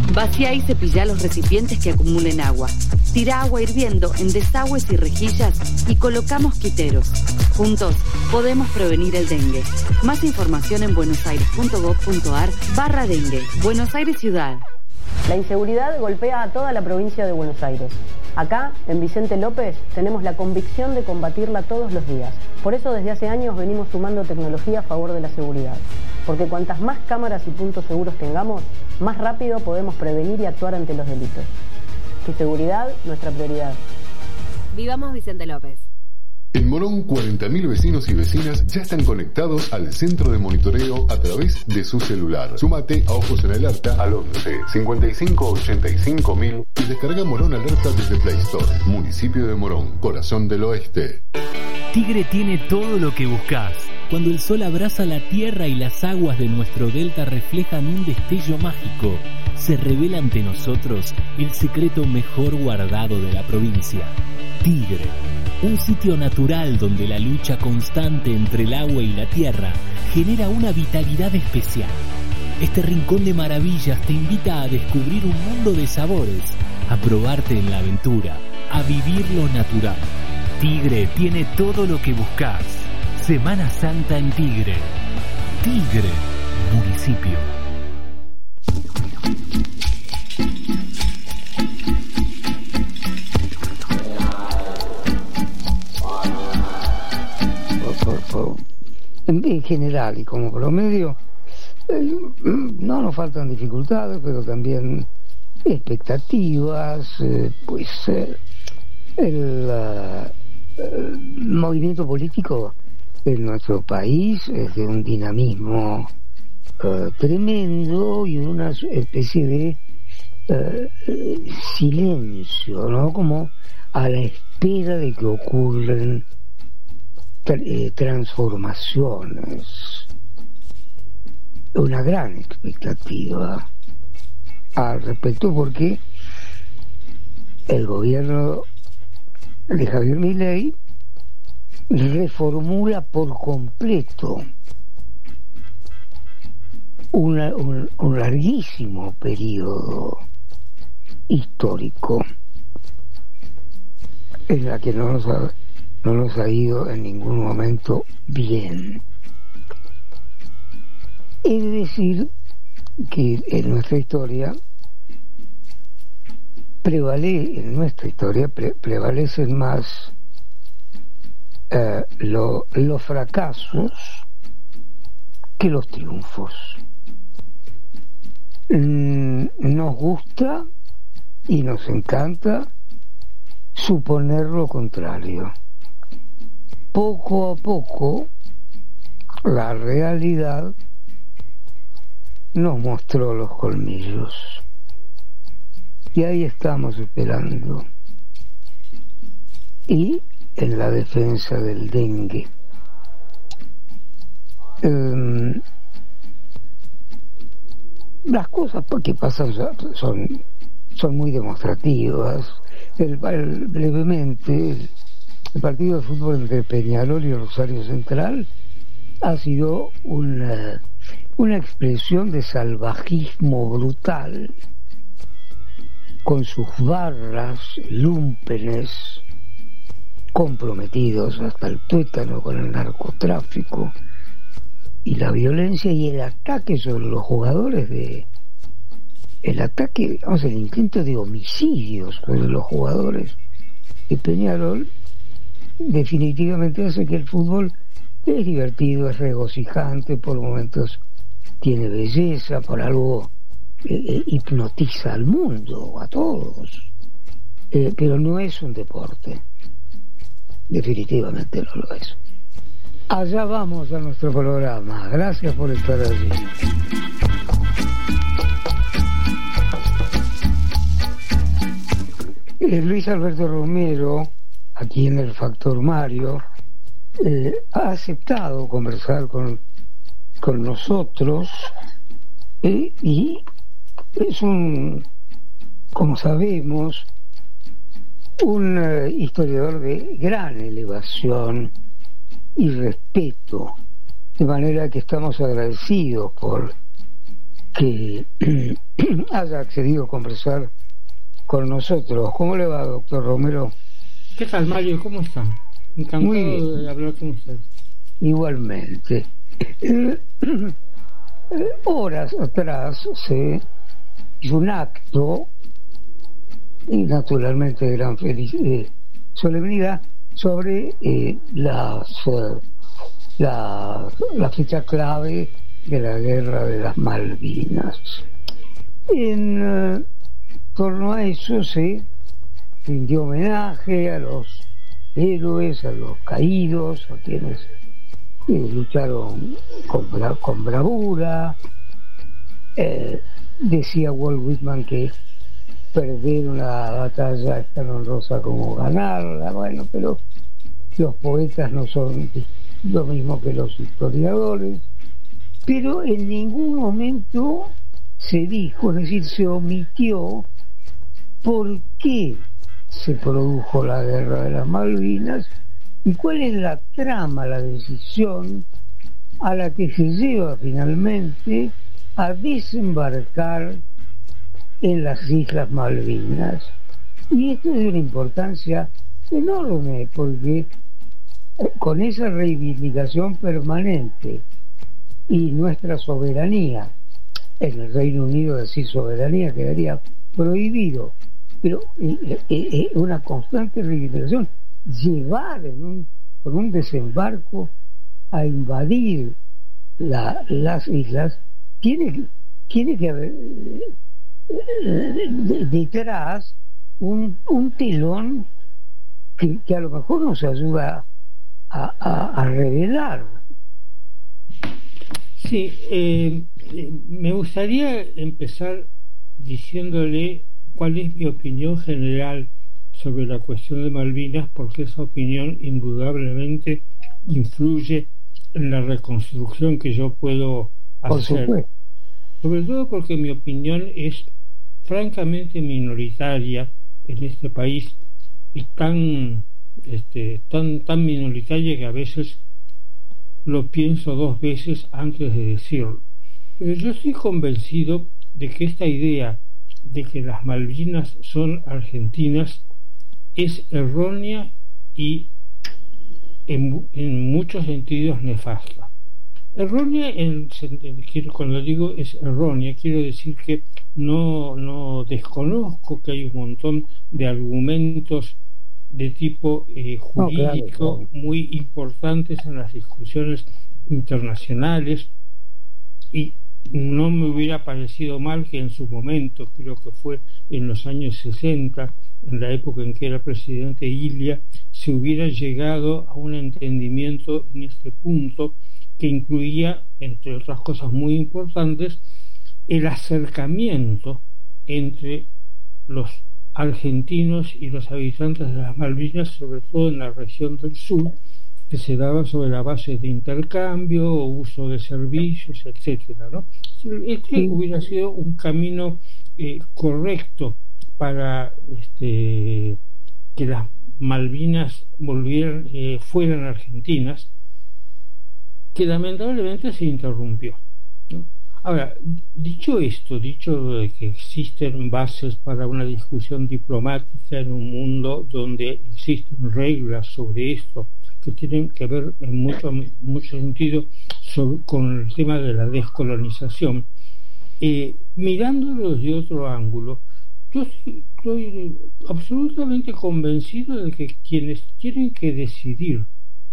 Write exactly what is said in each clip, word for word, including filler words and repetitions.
Vacía y cepilla los recipientes que acumulen agua. Tira agua hirviendo en desagües y rejillas y coloca mosquiteros. Juntos podemos prevenir el dengue. Más información en buenosaires.gov.ar barra dengue. Buenos Aires Ciudad. La inseguridad golpea a toda la provincia de Buenos Aires. Acá, en Vicente López, tenemos la convicción de combatirla todos los días. Por eso desde hace años venimos sumando tecnología a favor de la seguridad. Porque cuantas más cámaras y puntos seguros tengamos, más rápido podemos prevenir y actuar ante los delitos. Tu seguridad, nuestra prioridad. Vivamos Vicente López. En Morón, cuarenta mil vecinos y vecinas ya están conectados al centro de monitoreo a través de su celular. Súmate a Ojos en Alerta al once, cincuenta y cinco, ochenta y cinco mil y descarga Morón Alerta desde Play Store. Municipio de Morón, corazón del oeste. Tigre tiene todo lo que buscas. Cuando el sol abraza la tierra y las aguas de nuestro delta reflejan un destello mágico, se revela ante nosotros el secreto mejor guardado de la provincia. Tigre, un sitio natural donde la lucha constante entre el agua y la tierra genera una vitalidad especial. Este rincón de maravillas te invita a descubrir un mundo de sabores, a probarte en la aventura, a vivir lo natural. Tigre tiene todo lo que buscas. Semana Santa en Tigre. Tigre, municipio. Por, por, en general y como promedio, eh, no nos faltan dificultades, pero también expectativas, eh, pues eh, el, uh, el movimiento político en nuestro país es de un dinamismo uh, tremendo y una especie de uh, silencio, ¿no? Como a la espera de que ocurran tra- eh, transformaciones. Una gran expectativa al respecto, porque el gobierno de Javier Milei reformula por completo una, un, un larguísimo periodo histórico en la que no nos ha, no nos ha ido en ningún momento bien. Es decir, que en nuestra historia prevale, en nuestra historia pre, prevalecen más eh, lo, los fracasos que los triunfos. Mm, nos gusta y nos encanta suponer lo contrario. Poco a poco la realidad nos mostró los colmillos y ahí estamos esperando. Y en la defensa del dengue, um, las cosas que pasan son, son muy demostrativas. El, el, brevemente el, el partido de fútbol entre Peñarol y Rosario Central ha sido una una expresión de salvajismo brutal, con sus barras lúmpenes comprometidos hasta el tuétano con el narcotráfico y la violencia y el ataque sobre los jugadores, de el ataque, vamos, el intento de homicidios sobre los jugadores de Peñarol definitivamente hace que el fútbol es divertido, es regocijante, por momentos tiene belleza, por algo eh, eh, hipnotiza al mundo, a todos, eh, pero no es un deporte, definitivamente no lo es. Allá vamos a nuestro programa. Gracias por estar allí. Eh, Luis Alberto Romero, aquí en el Factor Mario, eh, ha aceptado conversar con con nosotros, eh, y es un, como sabemos, un uh, historiador de gran elevación y respeto, de manera que estamos agradecidos por que haya accedido a conversar con nosotros. ¿Cómo le va, doctor Romero? ¿Qué tal, Mario? ¿Cómo está? Encantado de hablar con usted. Igualmente. Eh, horas atrás se hizo un acto, y naturalmente de gran felicidad, solemnidad, sobre eh, las, eh, la, la fecha clave de la Guerra de las Malvinas. En eh, torno a eso se rindió homenaje a los héroes, a los caídos, a quienes eh, lucharon con, bra con bravura. Eh, decía Walt Whitman que perder una batalla es tan honrosa como ganarla. Bueno, pero los poetas no son lo mismo que los historiadores. Pero en ningún momento se dijo, es decir, se omitió por qué se produjo la Guerra de las Malvinas y cuál es la trama, la decisión a la que se lleva finalmente a desembarcar en las Islas Malvinas. Y esto es de una importancia enorme, porque con esa reivindicación permanente y nuestra soberanía, en el Reino Unido decir soberanía quedaría prohibido, pero eh, eh, una constante reivindicación, llevar en un, con un desembarco a invadir la, las islas, tiene, tiene que haber eh, detrás un, un telón que, que a lo mejor nos ayuda a, a, a revelar. Sí, eh, me gustaría empezar diciéndole cuál es mi opinión general sobre la cuestión de Malvinas, porque esa opinión indudablemente influye en la reconstrucción que yo puedo hacer. Sobre todo porque mi opinión es francamente minoritaria en este país y tan, este, tan, tan minoritaria que a veces lo pienso dos veces antes de decirlo. Pero yo estoy convencido de que esta idea de que las Malvinas son argentinas es errónea y en, en muchos sentidos nefasta. Errónea, en, cuando digo es errónea, quiero decir que no, no desconozco que hay un montón de argumentos de tipo eh, jurídico no, claro, claro. muy importantes en las discusiones internacionales, y no me hubiera parecido mal que en su momento, creo que fue en los años sesenta, en la época en que era presidente Ilia, se hubiera llegado a un entendimiento en este punto que incluía, entre otras cosas muy importantes, el acercamiento entre los argentinos y los habitantes de las Malvinas, sobre todo en la región del sur, que se daba sobre la base de intercambio, uso de servicios, etcétera, ¿no? Este sí. hubiera sido un camino eh, correcto para este, que las Malvinas volvieran, eh, fueran argentinas, que lamentablemente se interrumpió, ¿no? Ahora, dicho esto, dicho de que existen bases para una discusión diplomática en un mundo donde existen reglas sobre esto que tienen que ver en mucho, mucho sentido sobre, con el tema de la descolonización, eh, mirándolo desde otro ángulo, yo estoy, estoy absolutamente convencido de que quienes tienen que decidir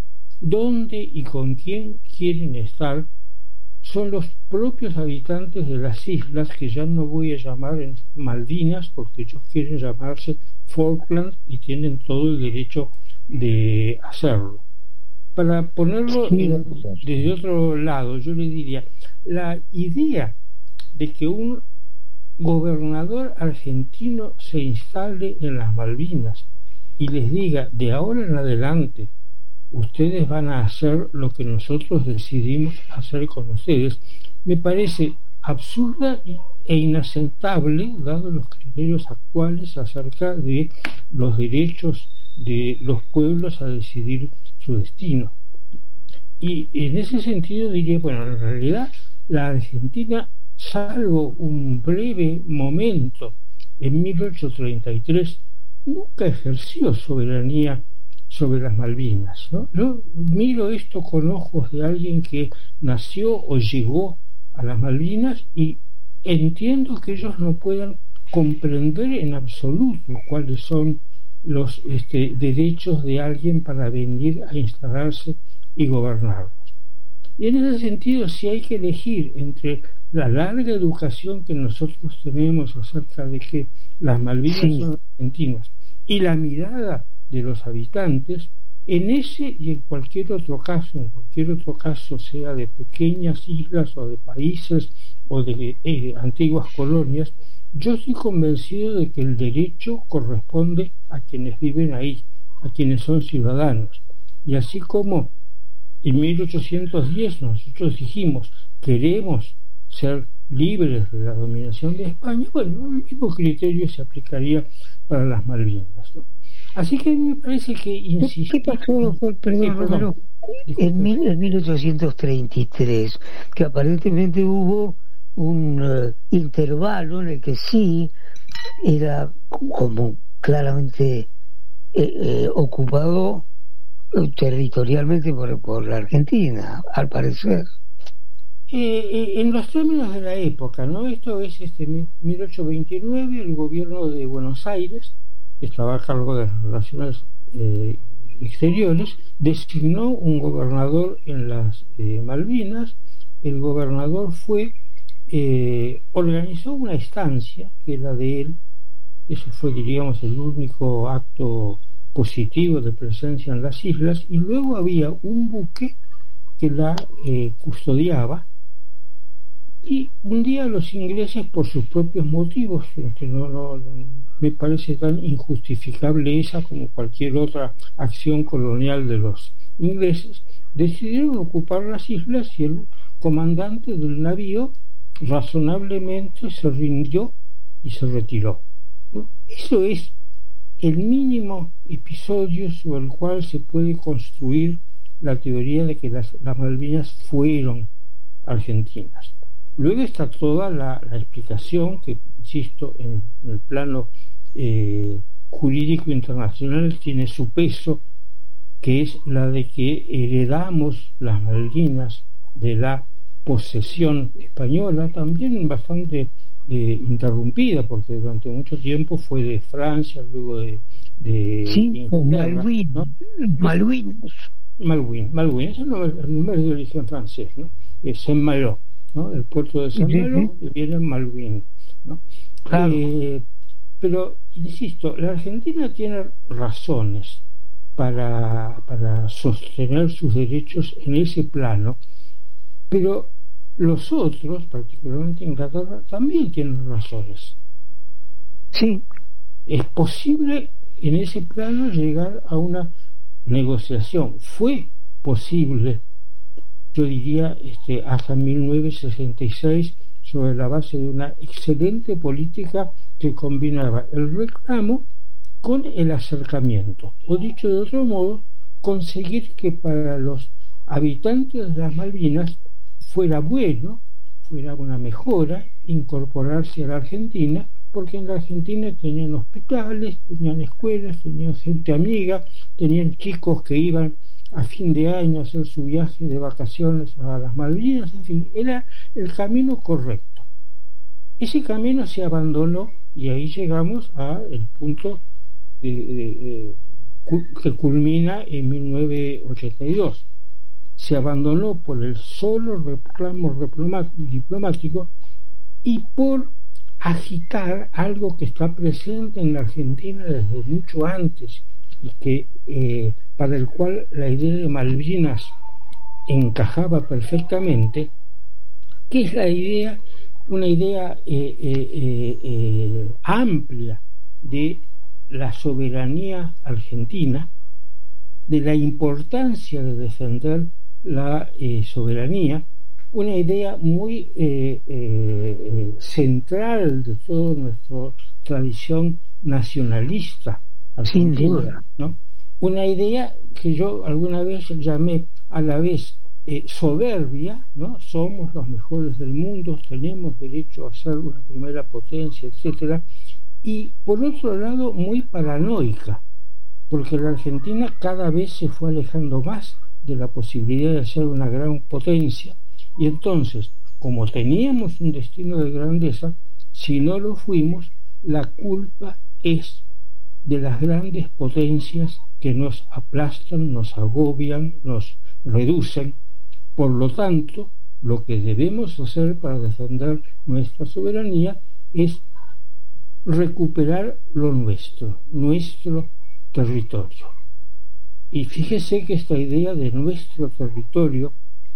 dónde y con quién quieren estar son los propios habitantes de las islas, que ya no voy a llamar Malvinas porque ellos quieren llamarse Falkland y tienen todo el derecho de hacerlo. Para ponerlo en, desde otro lado, yo le diría, la idea de que un gobernador argentino se instale en las Malvinas y les diga, de ahora en adelante ustedes van a hacer lo que nosotros decidimos hacer con ustedes, me parece absurda e inaceptable, dado los criterios actuales acerca de los derechos de los pueblos a decidir su destino. Y en ese sentido diría, bueno, en realidad la Argentina salvo un breve momento en mil ochocientos treinta y tres, nunca ejerció soberanía sobre las Malvinas, ¿no? Yo miro esto con ojos de alguien que nació o llegó a las Malvinas y entiendo que ellos no puedan comprender en absoluto cuáles son los este, derechos de alguien para venir a instalarse y gobernarlos. Y en ese sentido, si hay que elegir entre la larga educación que nosotros tenemos acerca de que las Malvinas sí. son argentinas y la mirada de los habitantes, en ese y en cualquier otro caso, en cualquier otro caso, sea de pequeñas islas o de países o de eh, antiguas colonias, yo estoy convencido de que el derecho corresponde a quienes viven ahí, a quienes son ciudadanos. Y así como en mil ochocientos diez nosotros dijimos queremos ser libres de la dominación de España, bueno, el mismo criterio se aplicaría para las Malvinas, ¿no? Así que a mí me parece que insistir... ¿Qué pasó, doctor? Perdón, sí, perdón. En, mil, en mil ochocientos treinta y tres, que aparentemente hubo un uh, intervalo en el que sí era como claramente eh, eh, ocupado eh, territorialmente por, por la Argentina, al parecer. Eh, eh, en los términos de la época, ¿no? Esto es este mil ochocientos veintinueve, el gobierno de Buenos Aires, que estaba a cargo de las relaciones eh, exteriores, designó un gobernador en las eh, Malvinas. El gobernador fue eh, organizó una estancia que era de él. Eso fue, diríamos, el único acto positivo de presencia en las islas, y luego había un buque que la eh, custodiaba. Y un día los ingleses, por sus propios motivos, que no, no, me parece tan injustificable esa como cualquier otra acción colonial de los ingleses, decidieron ocupar las islas, y el comandante del navío razonablemente se rindió y se retiró. Eso es el mínimo episodio sobre el cual se puede construir la teoría de que las, las Malvinas fueron argentinas. Luego está toda la, la explicación que, insisto, en, en el plano eh, jurídico internacional tiene su peso, que es la de que heredamos las Malvinas de la posesión española, también bastante eh, interrumpida, porque durante mucho tiempo fue de Francia, luego de, de sí, Malvin, ¿no? Malvinas. Malvin, Malvin, ese es el nombre, el nombre de origen francés, ¿no? Es Saint-Malo, ¿no? El puerto de Saint-Malo, sí, sí. Viene Malvin, ¿no? Claro. Eh, pero, insisto, la Argentina tiene razones para, para sostener sus derechos en ese plano, pero los otros, particularmente Inglaterra, también tienen razones. Sí. Es posible en ese plano llegar a una negociación. Fue posible, yo diría, este, hasta mil novecientos sesenta y seis, sobre la base de una excelente política que combinaba el reclamo con el acercamiento, o dicho de otro modo, conseguir que para los habitantes de las Malvinas fuera bueno, fuera una mejora incorporarse a la Argentina, porque en la Argentina tenían hospitales, tenían escuelas, tenían gente amiga, tenían chicos que iban a fin de año a hacer su viaje de vacaciones a las Malvinas, en fin, era el camino correcto. Ese camino se abandonó y ahí llegamos al punto de, de, de, que culmina en mil novecientos ochenta y dos. Se abandonó por el solo reclamo diplomático y por agitar algo que está presente en la Argentina desde mucho antes y que eh, para el cual la idea de Malvinas encajaba perfectamente, que es la idea, una idea eh, eh, eh, amplia de la soberanía argentina, de la importancia de defender la eh, soberanía, una idea muy eh, eh, central de toda nuestra tradición nacionalista argentina, sin duda, ¿no? Una idea que yo alguna vez llamé a la vez eh, soberbia, ¿no? Somos los mejores del mundo, tenemos derecho a ser una primera potencia, etcétera, y por otro lado muy paranoica, porque la Argentina cada vez se fue alejando más de la posibilidad de ser una gran potencia, y entonces, como teníamos un destino de grandeza, si no lo fuimos, la culpa es de las grandes potencias que nos aplastan, nos agobian, nos reducen. Por lo tanto, lo que debemos hacer para defender nuestra soberanía es recuperar lo nuestro, nuestro territorio. Y fíjese que esta idea de nuestro territorio,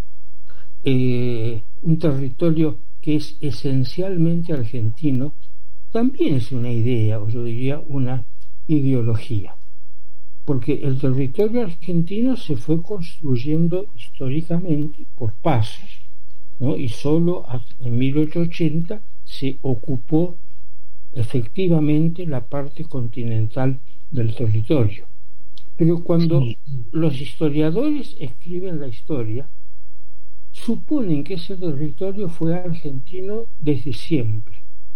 eh, un territorio que es esencialmente argentino, también es una idea, o yo diría una ideología, porque el territorio argentino se fue construyendo históricamente por pasos, ¿no? Y solo en mil ochocientos ochenta se ocupó efectivamente la parte continental del territorio. Pero cuando sí. los historiadores escriben la historia, suponen que ese territorio fue argentino desde siempre.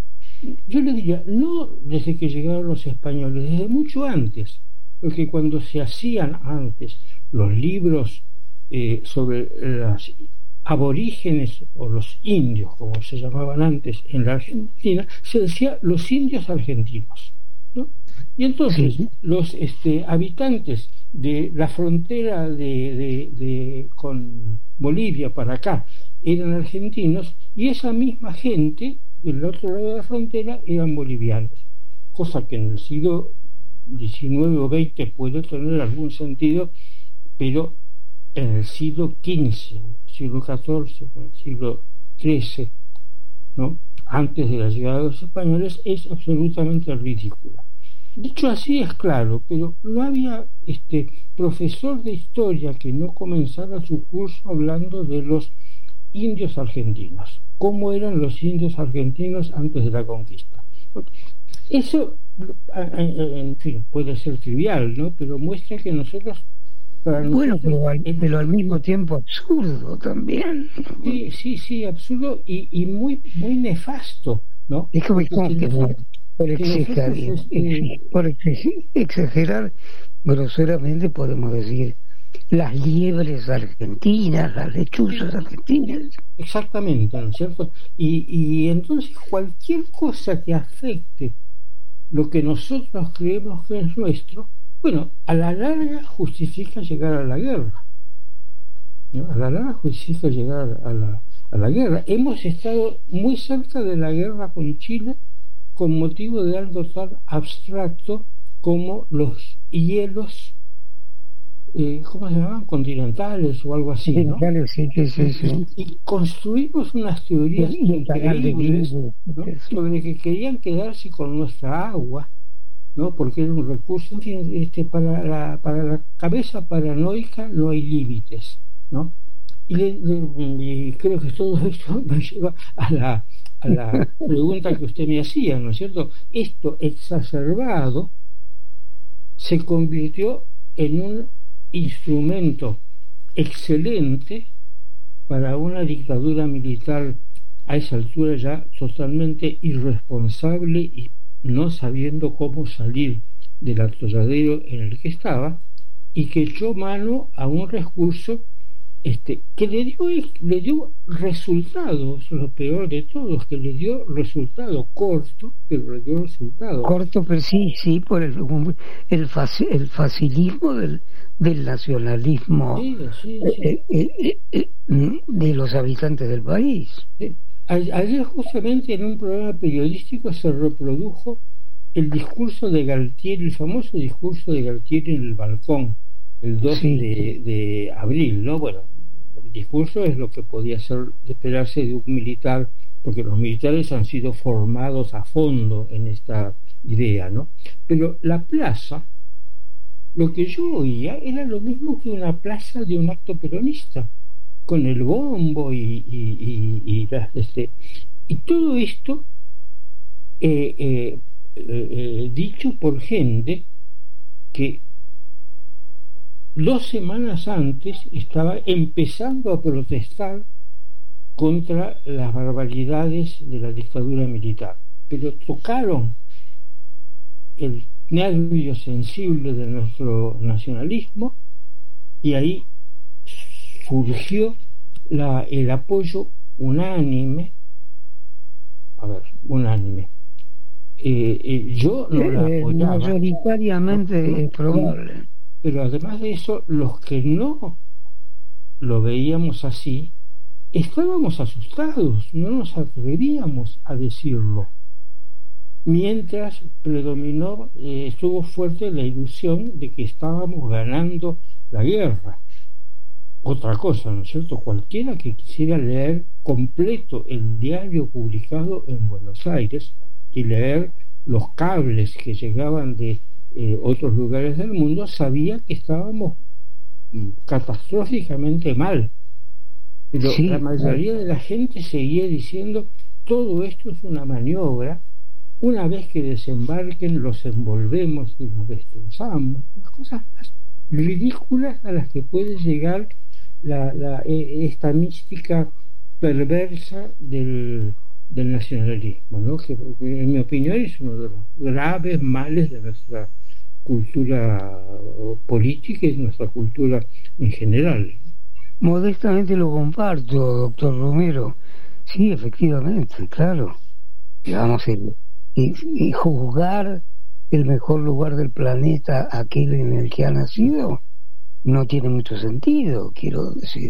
Yo le diría, no desde que llegaron los españoles, desde mucho antes, porque cuando se hacían antes los libros eh, sobre las aborígenes o los indios, como se llamaban antes en la Argentina, se decía los indios argentinos, ¿no? Y entonces sí. los este, habitantes de la frontera de, de, de con Bolivia para acá eran argentinos, y esa misma gente del otro lado de la frontera eran bolivianos, cosa que en el siglo diecinueve o veinte puede tener algún sentido, pero en el siglo quince, el siglo catorce, el siglo trece, ¿no? Antes de la llegada de los españoles, es absolutamente ridícula. Dicho así es claro, pero no había este profesor de historia que no comenzara su curso hablando de los indios argentinos, cómo eran los indios argentinos antes de la conquista. Eso, en fin, puede ser trivial, ¿no? Pero muestra que nosotros... Para bueno, nosotros, pero, al, es, pero al mismo tiempo absurdo también. Sí, sí, sí, absurdo y, y muy muy nefasto, ¿no? Es como, como que, nosotros, por, exagerar, que nosotros, este... por exagerar groseramente podemos decir las liebres argentinas, las lechuzas argentinas. Exactamente, ¿no es cierto? Y, y entonces cualquier cosa que afecte lo que nosotros creemos que es nuestro, bueno, a la larga justifica llegar a la guerra, ¿no? A la larga justifica llegar a la, a la guerra. Hemos estado muy cerca de la guerra con Chile con motivo de algo tan abstracto como los hielos, eh, ¿cómo se llamaban? Continentales o algo así, ¿no? Sí, sí, sí, sí. Y construimos unas teorías y, y increíbles, ¿no? sobre que querían quedarse con nuestra agua, ¿no? Porque era un recurso, en fin, este, para la, para la cabeza paranoica no hay límites, ¿no? Y, le, le, y creo que todo esto me lleva a la, a la pregunta que usted me hacía, ¿no es cierto? Esto exacerbado se convirtió en un instrumento excelente para una dictadura militar a esa altura ya totalmente irresponsable y no sabiendo cómo salir del atolladero en el que estaba, y que echó mano a un recurso este, que le dio, le dio resultado. Eso es lo peor de todo, es que le dio resultado corto, pero le dio resultado. Corto, pero sí, sí, por el, el, faci, el facilismo del, del nacionalismo sí, sí, sí. Eh, eh, eh, de los habitantes del país. Sí. Ayer justamente en un programa periodístico se reprodujo el discurso de Galtieri, el famoso discurso de Galtieri en el balcón, el dos sí. de, de abril, ¿no? Bueno, el discurso es lo que podía ser de esperarse de un militar, porque los militares han sido formados a fondo en esta idea, ¿no? Pero la plaza, lo que yo oía era lo mismo que una plaza de un acto peronista, con el bombo y y, y, y, este, y todo esto eh, eh, eh, dicho por gente que dos semanas antes estaba empezando a protestar contra las barbaridades de la dictadura militar, pero tocaron el nervio sensible de nuestro nacionalismo y ahí surgió la, el apoyo unánime, a ver, unánime. Eh, eh, yo no la apoyaba. Mayoritariamente es probable. Pero además de eso, los que no lo veíamos así, estábamos asustados, no nos atrevíamos a decirlo. Mientras predominó, eh, estuvo fuerte la ilusión de que estábamos ganando la guerra. Otra cosa, ¿no es cierto? Cualquiera que quisiera leer completo el diario publicado en Buenos Aires y leer los cables que llegaban de eh, otros lugares del mundo, sabía que estábamos mm, catastróficamente mal. Pero sí, la mayoría de la gente seguía diciendo: todo esto es una maniobra, una vez que desembarquen los envolvemos y los destrozamos. Las cosas más ridículas a las que puede llegar la, la, esta mística perversa del, del nacionalismo, ¿no? Que en mi opinión es uno de los graves males de nuestra cultura política y de nuestra cultura en general. Modestamente lo comparto, doctor Romero. Sí, efectivamente, claro. Digamos, el, y, y juzgar el mejor lugar del planeta, aquel en el que ha nacido, no tiene mucho sentido. Quiero decir,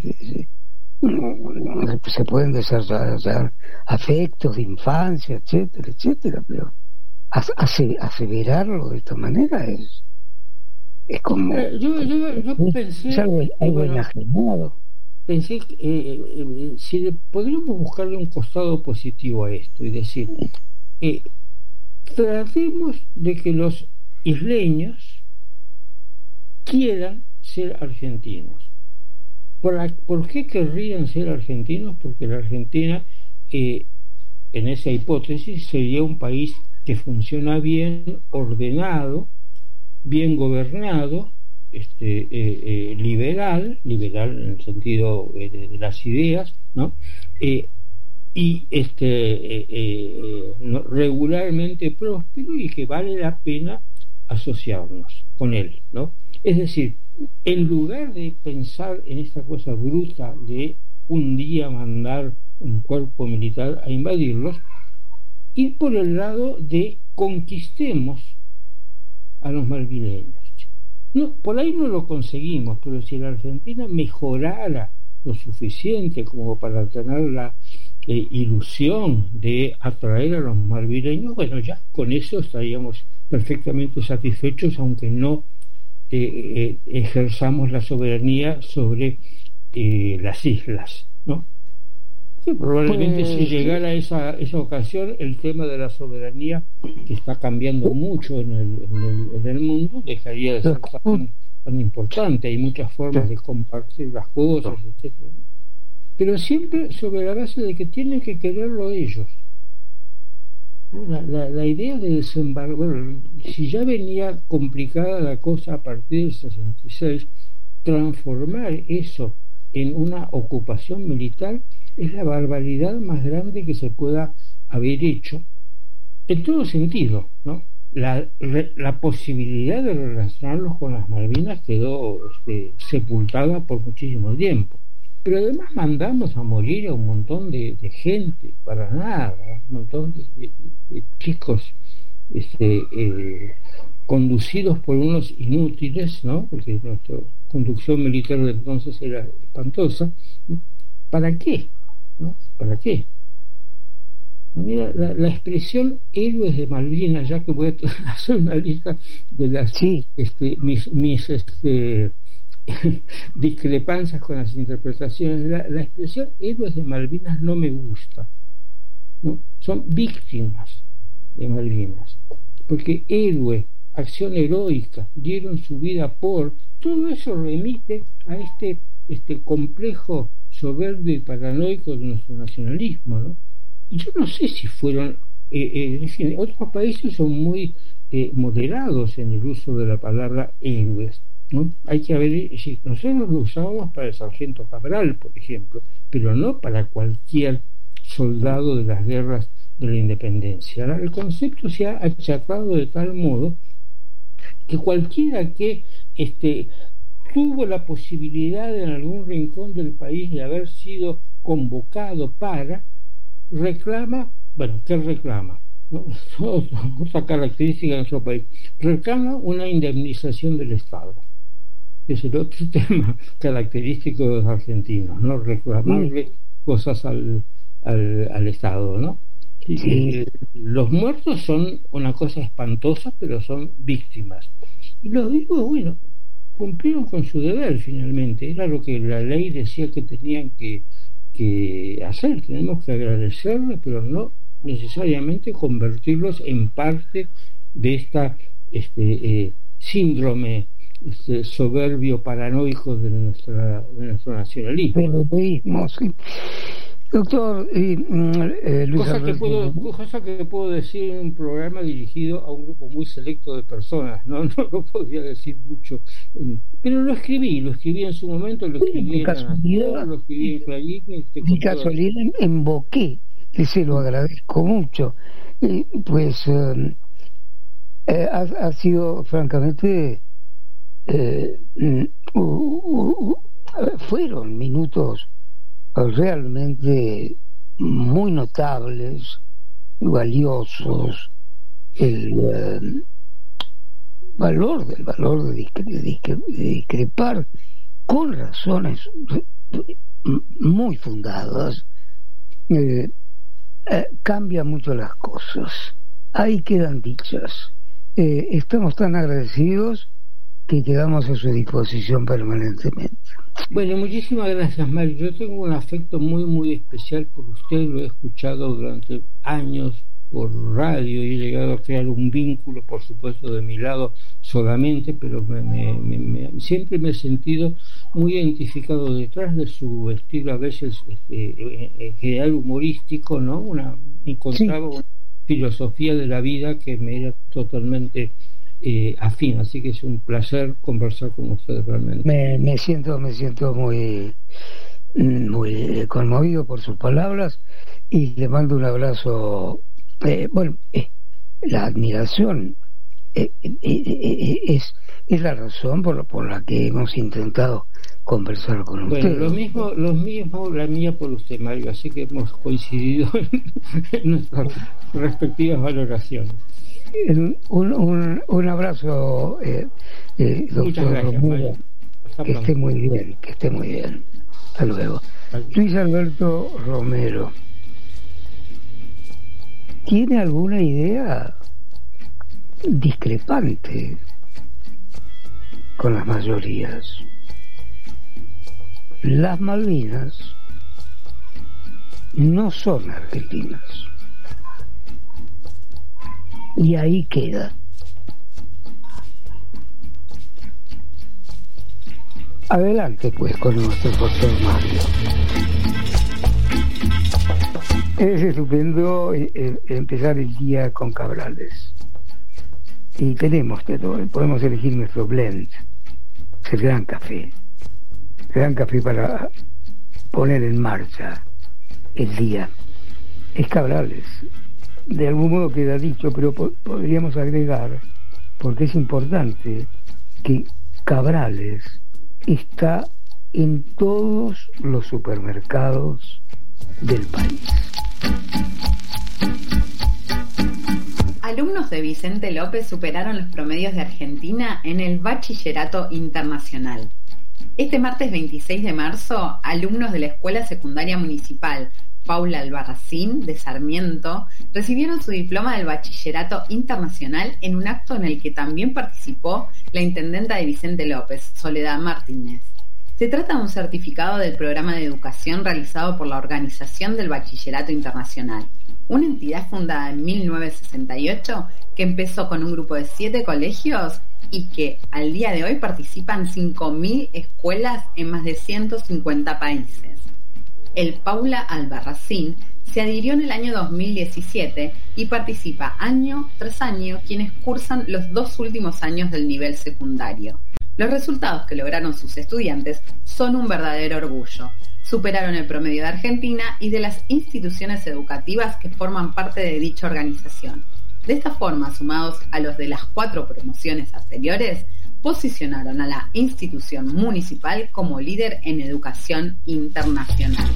se pueden desarrollar afectos de infancia, etcétera, etcétera, pero hace, aseverarlo de esta manera es es como eh, yo, yo, yo pensé es algo, algo bueno, enajenado. Pensé que eh, eh, si le, podríamos buscarle un costado positivo a esto y decir, eh, tratemos de que los isleños quieran ser argentinos. ¿Por, ¿Por qué querrían ser argentinos? Porque la Argentina, eh, en esa hipótesis, sería un país que funciona bien, ordenado, bien gobernado, este, eh, eh, liberal, liberal en el sentido eh, de, de las ideas, ¿no? Eh, y este eh, eh, no, regularmente próspero y que vale la pena asociarnos con él, ¿no? Es decir, en lugar de pensar en esta cosa bruta de un día mandar un cuerpo militar a invadirlos, ir por el lado de conquistemos a los malvileños. No, por ahí no lo conseguimos, pero si la Argentina mejorara lo suficiente como para tener la eh, ilusión de atraer a los malvileños, bueno, ya con eso estaríamos perfectamente satisfechos, aunque no eh, eh, ejerzamos la soberanía sobre eh, las islas, ¿no? Sí, probablemente pues, si llegara esa, esa ocasión, el tema de la soberanía, que está cambiando mucho en el, en el, en el mundo, dejaría de ser tan, tan importante. Hay muchas formas de compartir las cosas, etcétera. Pero siempre sobre la base de que tienen que quererlo ellos. La, la, la idea de desembarcar, bueno, si ya venía complicada la cosa a partir del sesenta y seis, transformar eso en una ocupación militar es la barbaridad más grande que se pueda haber hecho en todo sentido, ¿no? La, la posibilidad de relacionarlos con las Malvinas quedó este, sepultada por muchísimo tiempo, pero además mandamos a morir a un montón de, de gente para nada, un montón de, de, de chicos este, eh, conducidos por unos inútiles, ¿no? Porque nuestra conducción militar de entonces era espantosa. ¿Para qué? ¿No? ¿Para qué? Mira, la, la expresión héroes de Malvinas, ya que voy a hacer una lista de las sí. este, mis, mis este, discrepancias con las interpretaciones, la, la expresión héroes de Malvinas no me gusta, ¿no? Son víctimas de Malvinas, porque héroe, acción heroica, dieron su vida por, todo eso remite a este, este complejo soberbio y paranoico de nuestro nacionalismo, ¿no? Y yo no sé si fueron eh, eh, en fin, otros países son muy eh, moderados en el uso de la palabra héroes. ¿no? Hay que ver, si nosotros lo usábamos para el sargento Cabral, por ejemplo, pero no para cualquier soldado de las guerras de la independencia. El concepto se ha achatado de tal modo que cualquiera que este, tuvo la posibilidad en algún rincón del país de haber sido convocado para, reclama, bueno, ¿qué reclama? ¿No? Otra característica de nuestro país, reclama una indemnización del Estado. Es el otro tema característico de los argentinos, ¿no? Reclamarle cosas al, al, al Estado, ¿no? Sí. Eh, los muertos son una cosa espantosa, pero son víctimas. Y los vivos, bueno, cumplieron con su deber finalmente. Era lo que la ley decía que tenían que, que hacer. Tenemos que agradecerles, pero no necesariamente convertirlos en parte de esta este, eh, síndrome este, soberbio paranoico de, nuestra, de nuestro nacionalismo. Sí. Doctor, eh, eh, Luis cosa, que puedo, cosa que puedo decir en un programa dirigido a un grupo muy selecto de personas, no, no lo podría decir mucho, pero lo escribí, lo escribí en su momento, lo escribí en La Nación, lo escribí en Clarín. Este, mi casualidad en Boqué, que se lo agradezco mucho, eh, pues eh, eh, ha, ha sido francamente eh, uh, uh, uh, fueron minutos realmente muy notables, valiosos, el uh, valor del valor de, discre, de, discre, de discrepar con razones muy fundadas, eh, eh, cambia mucho las cosas. Ahí quedan dichas. Eh, estamos tan agradecidos que quedamos a su disposición permanentemente. Bueno, muchísimas gracias, Mario. Yo tengo un afecto muy, muy especial por usted. Lo he escuchado durante años por radio y he llegado a crear un vínculo, por supuesto, de mi lado solamente, pero me, me, me, me, siempre me he sentido muy identificado detrás de su estilo, a veces este, en general humorístico, ¿no? Una, encontraba sí. una filosofía de la vida que me era totalmente Eh, afín, así que es un placer conversar con ustedes realmente. Me, me siento, me siento muy, muy conmovido por sus palabras y le mando un abrazo. Eh, bueno, eh, la admiración eh, eh, eh, es es la razón por, por la que hemos intentado conversar con bueno, usted. Lo mismo, lo mismo la mía por usted, Mario, así que hemos coincidido en, en nuestras respectivas valoraciones. Un, un, un abrazo, eh, eh, doctor Romero. Que esté muy bien, que esté muy bien. Hasta luego. Luis Alberto Romero, ¿tiene alguna idea discrepante con las mayorías? Las Malvinas no son argentinas. Y ahí queda. Adelante pues con nuestro doctor Mario. Es estupendo eh, eh, empezar el día con Cabrales. Y tenemos que podemos elegir nuestro blend. Es el gran café. El gran café para poner en marcha el día. Es Cabrales. De algún modo queda dicho, pero po- podríamos agregar, porque es importante, que Cabrales está en todos los supermercados del país. Alumnos de Vicente López superaron los promedios de Argentina en el Bachillerato Internacional. Este martes veintiséis de marzo, alumnos de la Escuela Secundaria Municipal Paula Albarracín de Sarmiento recibieron su diploma del Bachillerato Internacional en un acto en el que también participó la intendenta de Vicente López, Soledad Martínez. Se trata de un certificado del programa de educación realizado por la Organización del Bachillerato Internacional, una entidad fundada en mil novecientos sesenta y ocho que empezó con un grupo de siete colegios y que al día de hoy participan cinco mil escuelas en más de ciento cincuenta países. El Paula Albarracín se adhirió en el año dos mil diecisiete y participa año tras año quienes cursan los dos últimos años del nivel secundario. Los resultados que lograron sus estudiantes son un verdadero orgullo. Superaron el promedio de Argentina y de las instituciones educativas que forman parte de dicha organización. De esta forma, sumados a los de las cuatro promociones anteriores, posicionaron a la institución municipal como líder en educación internacional.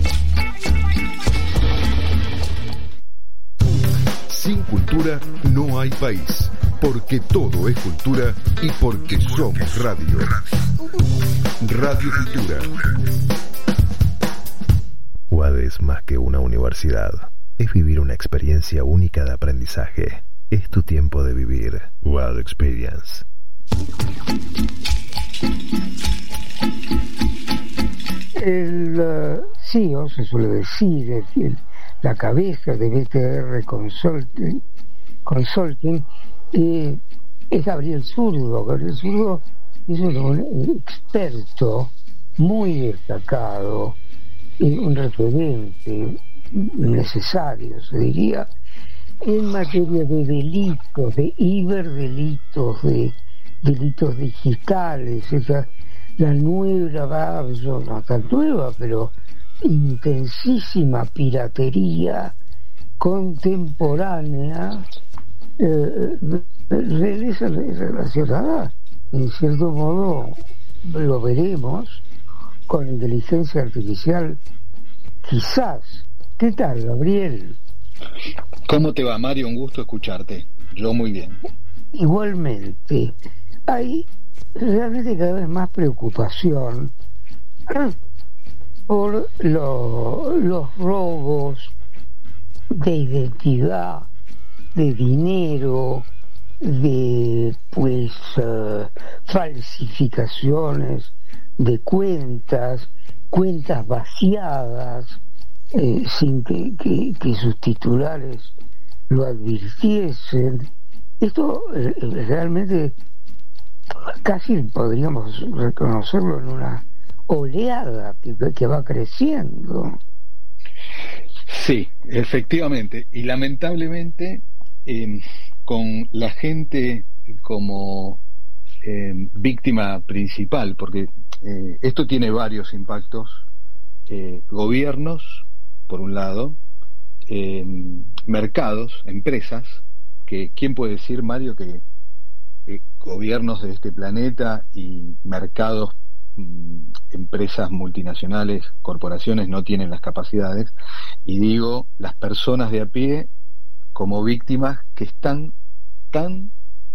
Sin cultura no hay país, porque todo es cultura y porque somos radio. Radio Cultura. U A D es más que una universidad. Es vivir una experiencia única de aprendizaje. Es tu tiempo de vivir. U A D Experience. El uh, C E O, se suele decir, es decir, la cabeza de B T R Consulting, Consulting eh, es Gabriel Zurdo. Gabriel Zurdo es un experto muy destacado, eh, un referente necesario, se diría, en materia de delitos, de ciberdelitos, de delitos digitales, esa la nueva, no tan nueva, pero intensísima piratería contemporánea eh, relacionada, en cierto modo, lo veremos, con inteligencia artificial, quizás. ¿Qué tal, Gabriel? ¿Cómo te va, Mario? Un gusto escucharte. Yo muy bien. Igualmente. Hay realmente cada vez más preocupación por lo, los robos de identidad, de dinero, de pues uh, falsificaciones de cuentas, cuentas vaciadas, eh, sin que, que, que sus titulares lo advirtiesen. Esto eh, realmente casi podríamos reconocerlo en una oleada que, que va creciendo. Sí, efectivamente, y lamentablemente eh, con la gente como eh, víctima principal, porque eh, esto tiene varios impactos. Eh, gobiernos, por un lado, eh, mercados, empresas, que ¿quién puede decir, Mario, que eh, gobiernos de este planeta y mercados, mm, empresas multinacionales, corporaciones no tienen las capacidades? Y digo, las personas de a pie como víctimas que están tan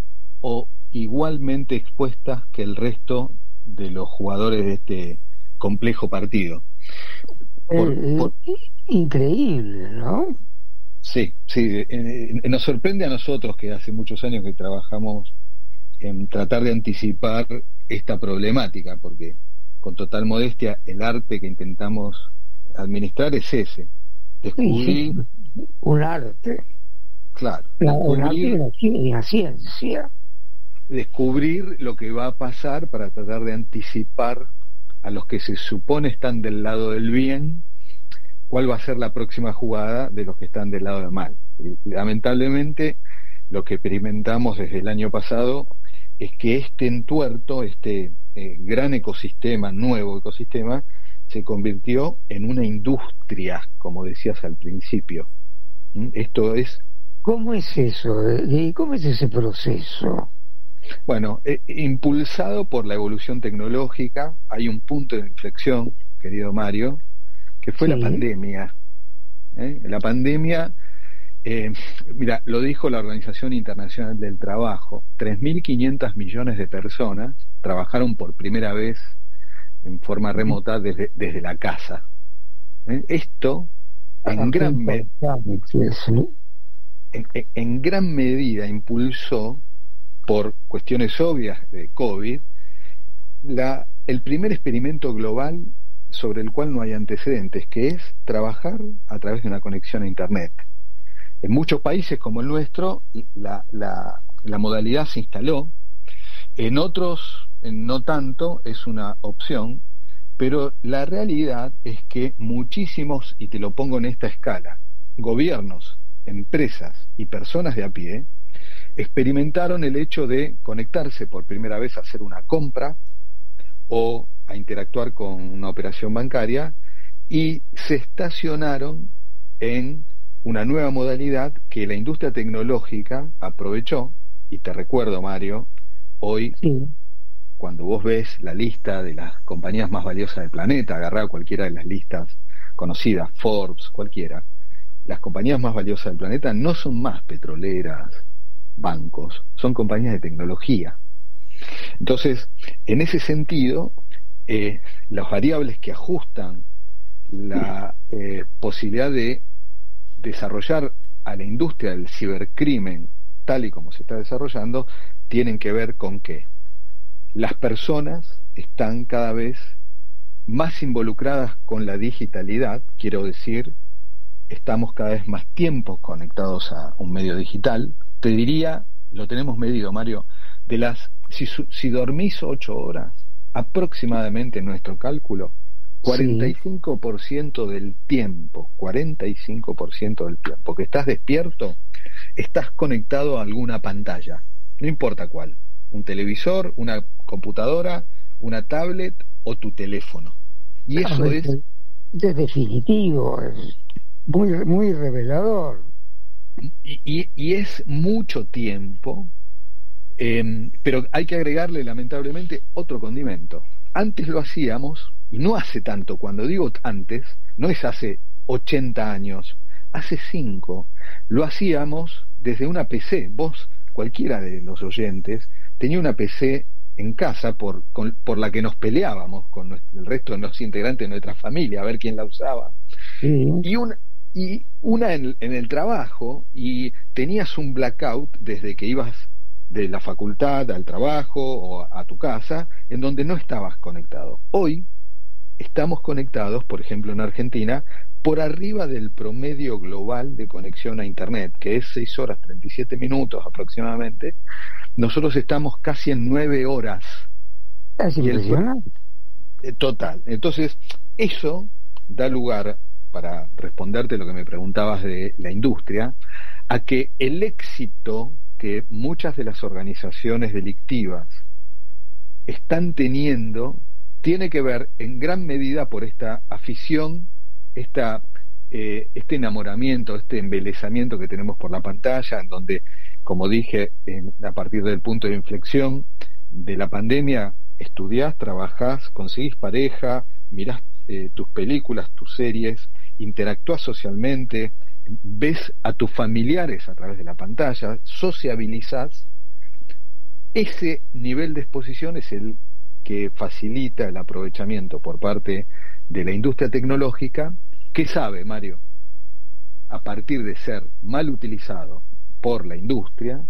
o igualmente expuestas que el resto de los jugadores de este complejo partido. Por, eh, por... Increíble, ¿no? Sí, sí. Eh, eh, nos sorprende a nosotros, que hace muchos años que trabajamos en tratar de anticipar esta problemática, porque con total modestia el arte que intentamos administrar es ese, descubrir... Sí, un arte. Claro. La, un arte y una ciencia. Descubrir lo que va a pasar para tratar de anticipar a los que se supone están del lado del bien, cuál va a ser la próxima jugada de los que están del lado del mal. Y, lamentablemente, lo que experimentamos desde el año pasado es que este entuerto, este eh, gran ecosistema, nuevo ecosistema, se convirtió en una industria, como decías al principio. ¿Mm? Esto es... ¿Cómo es eso? ¿Cómo es ese proceso? Bueno, eh, impulsado por la evolución tecnológica, hay un punto de inflexión, querido Mario, que fue sí. la pandemia. ¿Eh? La pandemia, eh, mira, lo dijo la Organización Internacional del Trabajo, tres mil quinientos millones de personas trabajaron por primera vez en forma remota desde, desde la casa. ¿Eh? Esto, en gran, me- en, en gran medida, impulsó, por cuestiones obvias de COVID, la, el primer experimento global sobre el cual no hay antecedentes, que es trabajar a través de una conexión a Internet. En muchos países como el nuestro, la, la, la modalidad se instaló, en otros no tanto, es una opción, pero la realidad es que muchísimos, y te lo pongo en esta escala, gobiernos, empresas y personas de a pie, experimentaron el hecho de conectarse por primera vez a hacer una compra o a interactuar con una operación bancaria, y se estacionaron en una nueva modalidad que la industria tecnológica aprovechó. Y te recuerdo, Mario, hoy, sí, cuando vos ves la lista de las compañías más valiosas del planeta, agarrá cualquiera de las listas conocidas, Forbes, cualquiera, las compañías más valiosas del planeta no son más petroleras, bancos, son compañías de tecnología. Entonces, en ese sentido, eh, las variables que ajustan la eh, posibilidad de desarrollar a la industria del cibercrimen tal y como se está desarrollando, tienen que ver con que las personas están cada vez más involucradas con la digitalidad. Quiero decir, estamos cada vez más tiempo conectados a un medio digital. Te diría, lo tenemos medido, Mario, de las si, si dormís ocho horas, aproximadamente en nuestro cálculo, cuarenta y cinco por ciento del tiempo, cuarenta y cinco por ciento del tiempo que estás despierto, estás conectado a alguna pantalla, no importa cuál, un televisor, una computadora, una tablet o tu teléfono. Y eso claro, es... Es definitivo, es muy, muy revelador. Y, y, y es mucho tiempo, eh, pero hay que agregarle lamentablemente otro condimento. Antes lo hacíamos, y no hace tanto, cuando digo antes, no es hace ochenta años, hace cinco, lo hacíamos desde una P C. Vos, cualquiera de los oyentes, tenía una P C en casa por, con, por la que nos peleábamos con nuestro, el resto de los integrantes de nuestra familia, a ver quién la usaba. Sí. Y una, y una en, en el trabajo, y tenías un blackout desde que ibas de la facultad al trabajo o a, a tu casa, en donde no estabas conectado. Hoy estamos conectados, por ejemplo en Argentina, por arriba del promedio global de conexión a Internet, que es seis horas treinta y siete minutos aproximadamente. Nosotros estamos casi en nueve horas. Es impresionante. El, total. Entonces, eso da lugar, para responderte lo que me preguntabas de la industria, a que el éxito que muchas de las organizaciones delictivas están teniendo tiene que ver en gran medida por esta afición, esta, eh, este enamoramiento, este embelezamiento que tenemos por la pantalla, en donde, como dije, en, a partir del punto de inflexión de la pandemia, estudiás, trabajás, conseguís pareja, mirás eh, tus películas, tus series, interactúas socialmente, ves a tus familiares a través de la pantalla, sociabilizás. Ese nivel de exposición es el que facilita el aprovechamiento por parte de la industria tecnológica, que sabe, Mario, a partir de ser mal utilizado por la industria,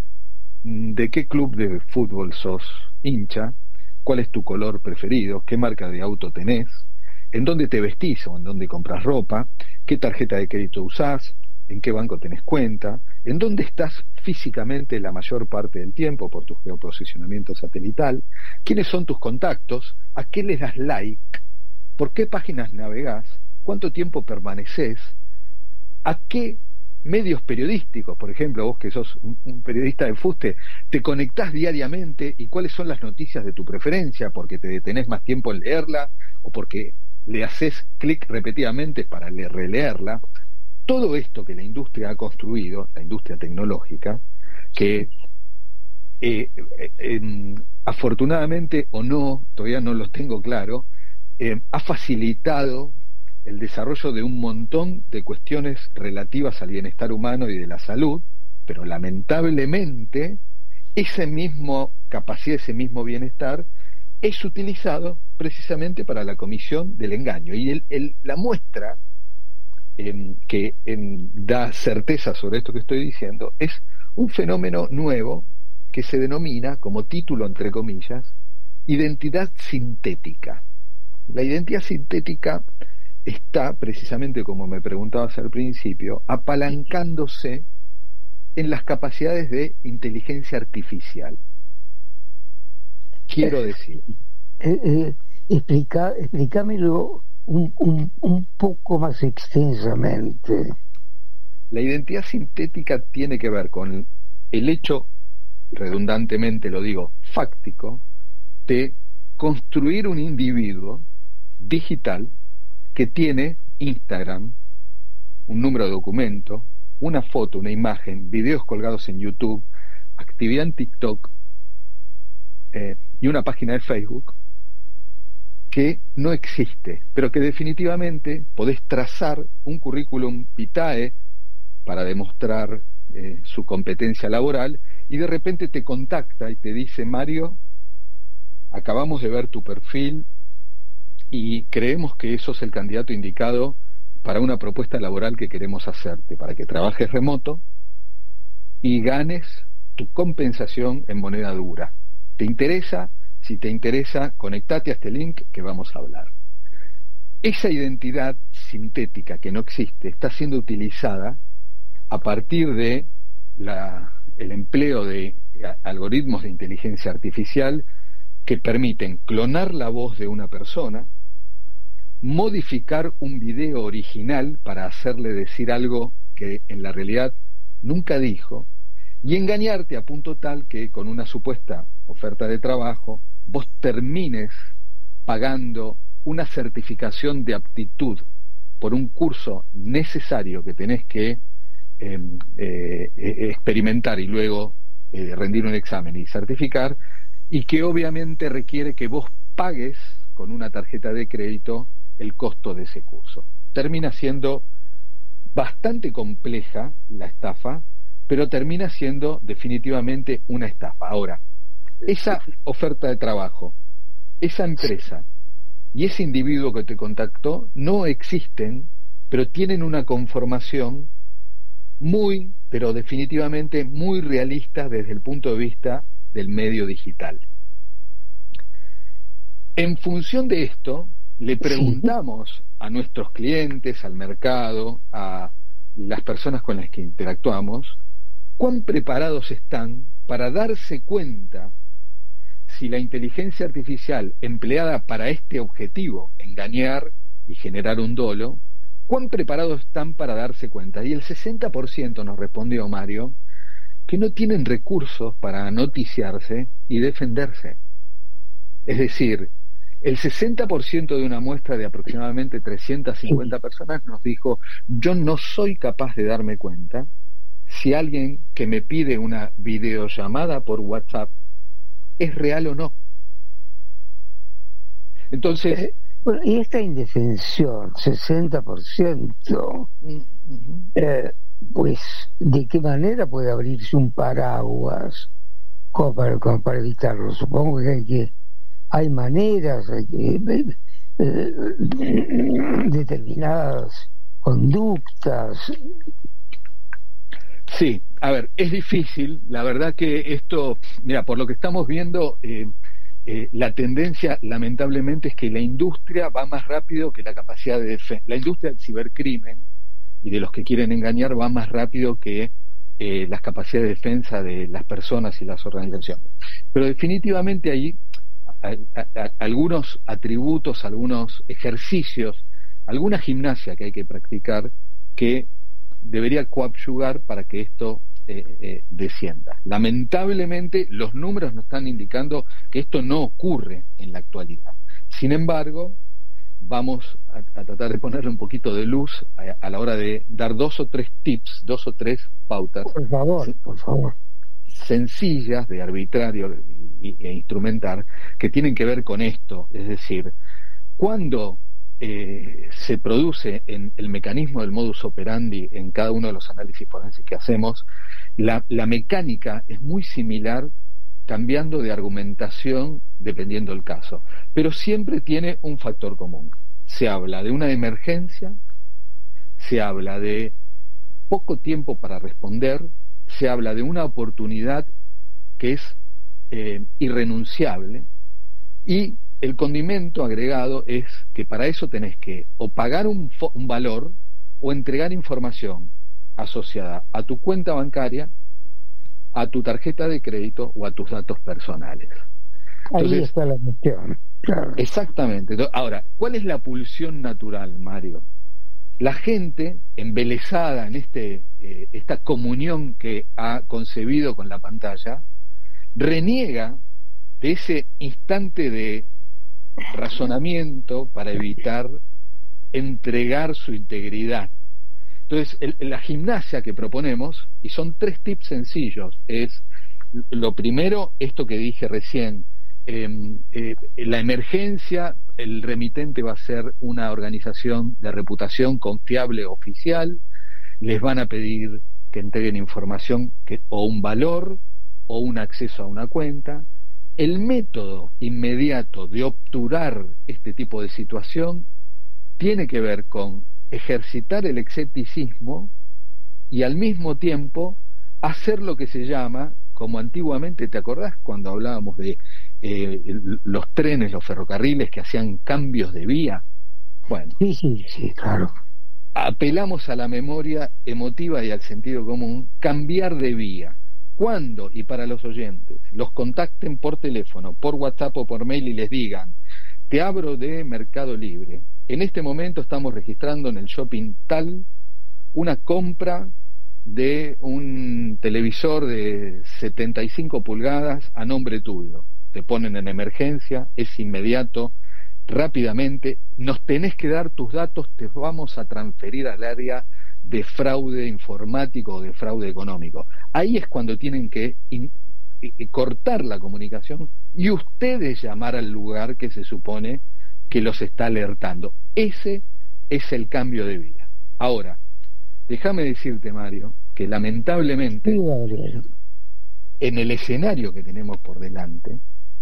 de qué club de fútbol sos hincha, cuál es tu color preferido, qué marca de auto tenés, en dónde te vestís o en dónde compras ropa, qué tarjeta de crédito usás, en qué banco tenés cuenta, en dónde estás físicamente la mayor parte del tiempo por tu geoposicionamiento satelital, quiénes son tus contactos, a qué les das like, por qué páginas navegás, cuánto tiempo permaneces, a qué medios periodísticos, por ejemplo, vos que sos un, un periodista de fuste, te conectás diariamente y cuáles son las noticias de tu preferencia, porque te detenés más tiempo en leerla o porque le haces clic repetidamente para le releerla. Todo esto que la industria ha construido, la industria tecnológica, que eh, eh, eh, afortunadamente o no, todavía no lo tengo claro, eh, ha facilitado el desarrollo de un montón de cuestiones relativas al bienestar humano y de la salud, pero lamentablemente esa misma capacidad, ese mismo bienestar es utilizado precisamente para la comisión del engaño. Y el, el, la muestra eh, que eh, da certeza sobre esto que estoy diciendo es un fenómeno nuevo que se denomina, como título entre comillas, identidad sintética. La identidad sintética está precisamente, como me preguntabas al principio, apalancándose en las capacidades de inteligencia artificial. Quiero decir, eh, eh, explica, explícamelo un, un, un poco más extensamente. La identidad sintética tiene que ver con el hecho, redundantemente lo digo, fáctico, de construir un individuo digital que tiene Instagram, un número de documento, una foto, una imagen, videos colgados en YouTube, actividad en TikTok eh, y una página de Facebook que no existe, pero que definitivamente podés trazar un currículum vitae para demostrar eh, su competencia laboral, y de repente te contacta y te dice: Mario, acabamos de ver tu perfil y creemos que sos el candidato indicado para una propuesta laboral que queremos hacerte, para que trabajes remoto y ganes tu compensación en moneda dura. ¿Te interesa? Si te interesa, conectate a este link que vamos a hablar. Esa identidad sintética que no existe está siendo utilizada a partir de la, el empleo de algoritmos de inteligencia artificial que permiten clonar la voz de una persona, modificar un video original para hacerle decir algo que en la realidad nunca dijo, y engañarte a punto tal que con una supuesta oferta de trabajo vos termines pagando una certificación de aptitud por un curso necesario que tenés que eh, eh, experimentar y luego eh, rendir un examen y certificar, y que obviamente requiere que vos pagues con una tarjeta de crédito el costo de ese curso. Termina siendo bastante compleja la estafa, pero termina siendo definitivamente una estafa. Ahora, esa oferta de trabajo, esa empresa y ese individuo que te contactó no existen, pero tienen una conformación muy, pero definitivamente muy realista desde el punto de vista del medio digital. En función de esto, le preguntamos a nuestros clientes, al mercado, a las personas con las que interactuamos, cuán preparados están para darse cuenta si la inteligencia artificial empleada para este objetivo, engañar y generar un dolo, cuán preparados están para darse cuenta. Y el sesenta por ciento nos respondió, Mario, que no tienen recursos para noticiarse y defenderse. Es decir, el sesenta por ciento de una muestra de aproximadamente trescientas cincuenta personas nos dijo: yo no soy capaz de darme cuenta si alguien que me pide una videollamada por WhatsApp es real o no. Entonces, eh, bueno, y esta indefensión, sesenta por ciento, uh-huh. eh, pues, ¿de qué manera puede abrirse un paraguas como para, como para evitarlo? Supongo que hay que hay maneras, hay que, eh, eh, determinadas conductas. Sí, a ver, es difícil, la verdad que esto, mira, por lo que estamos viendo, eh, eh, la tendencia lamentablemente es que la industria va más rápido que la capacidad de defensa. La industria del cibercrimen y de los que quieren engañar va más rápido que eh, las capacidades de defensa de las personas y las organizaciones. Pero definitivamente hay a, a, a, algunos atributos, algunos ejercicios, alguna gimnasia que hay que practicar que debería coadyuvar para que esto eh, eh, descienda. Lamentablemente los números nos están indicando que esto no ocurre en la actualidad. Sin embargo, vamos a, a tratar de ponerle un poquito de luz a, a la hora de dar dos o tres tips, dos o tres pautas. Por favor, por favor. Sencillas de arbitrar y, e instrumentar, que tienen que ver con esto. Es decir, cuando Eh, se produce en el mecanismo del modus operandi en cada uno de los análisis forenses que hacemos, la, la mecánica es muy similar, cambiando de argumentación dependiendo del caso, pero siempre tiene un factor común. Se habla de una emergencia, se habla de poco tiempo para responder, se habla de una oportunidad que es eh, irrenunciable, y el condimento agregado es que para eso tenés que o pagar un, fo- un valor o entregar información asociada a tu cuenta bancaria, a tu tarjeta de crédito o a tus datos personales. Entonces, ahí está la cuestión. Claro. Exactamente. Ahora, ¿cuál es la pulsión natural, Mario? la gente, embelesada en este, eh, esta comunión que ha concebido con la pantalla, reniega de ese instante de razonamiento para evitar entregar su integridad. Entonces, el, la gimnasia que proponemos, y son tres tips sencillos, es lo primero, esto que dije recién, eh, eh, la emergencia, el remitente va a ser una organización de reputación confiable oficial, les van a pedir que entreguen información que, o un valor o un acceso a una cuenta. El método inmediato de obturar este tipo de situación tiene que ver con ejercitar el escepticismo y al mismo tiempo hacer lo que se llama, como antiguamente, ¿te acordás cuando hablábamos de eh, los trenes, los ferrocarriles que hacían cambios de vía? Bueno, sí, sí, sí, claro. Apelamos a la memoria emotiva y al sentido común, cambiar de vía. Cuando, y para los oyentes, los contacten por teléfono, por WhatsApp o por mail y les digan, te abro de Mercado Libre, en este momento estamos registrando en el shopping tal una compra de un televisor de setenta y cinco pulgadas a nombre tuyo. Te ponen en emergencia, es inmediato, rápidamente, nos tenés que dar tus datos, te vamos a transferir al área de fraude informático o de fraude económico. Ahí es cuando tienen que in, eh, cortar la comunicación y ustedes llamar al lugar que se supone que los está alertando. Ese es el cambio de vía. Ahora, déjame decirte, Mario, que lamentablemente en el escenario que tenemos por delante,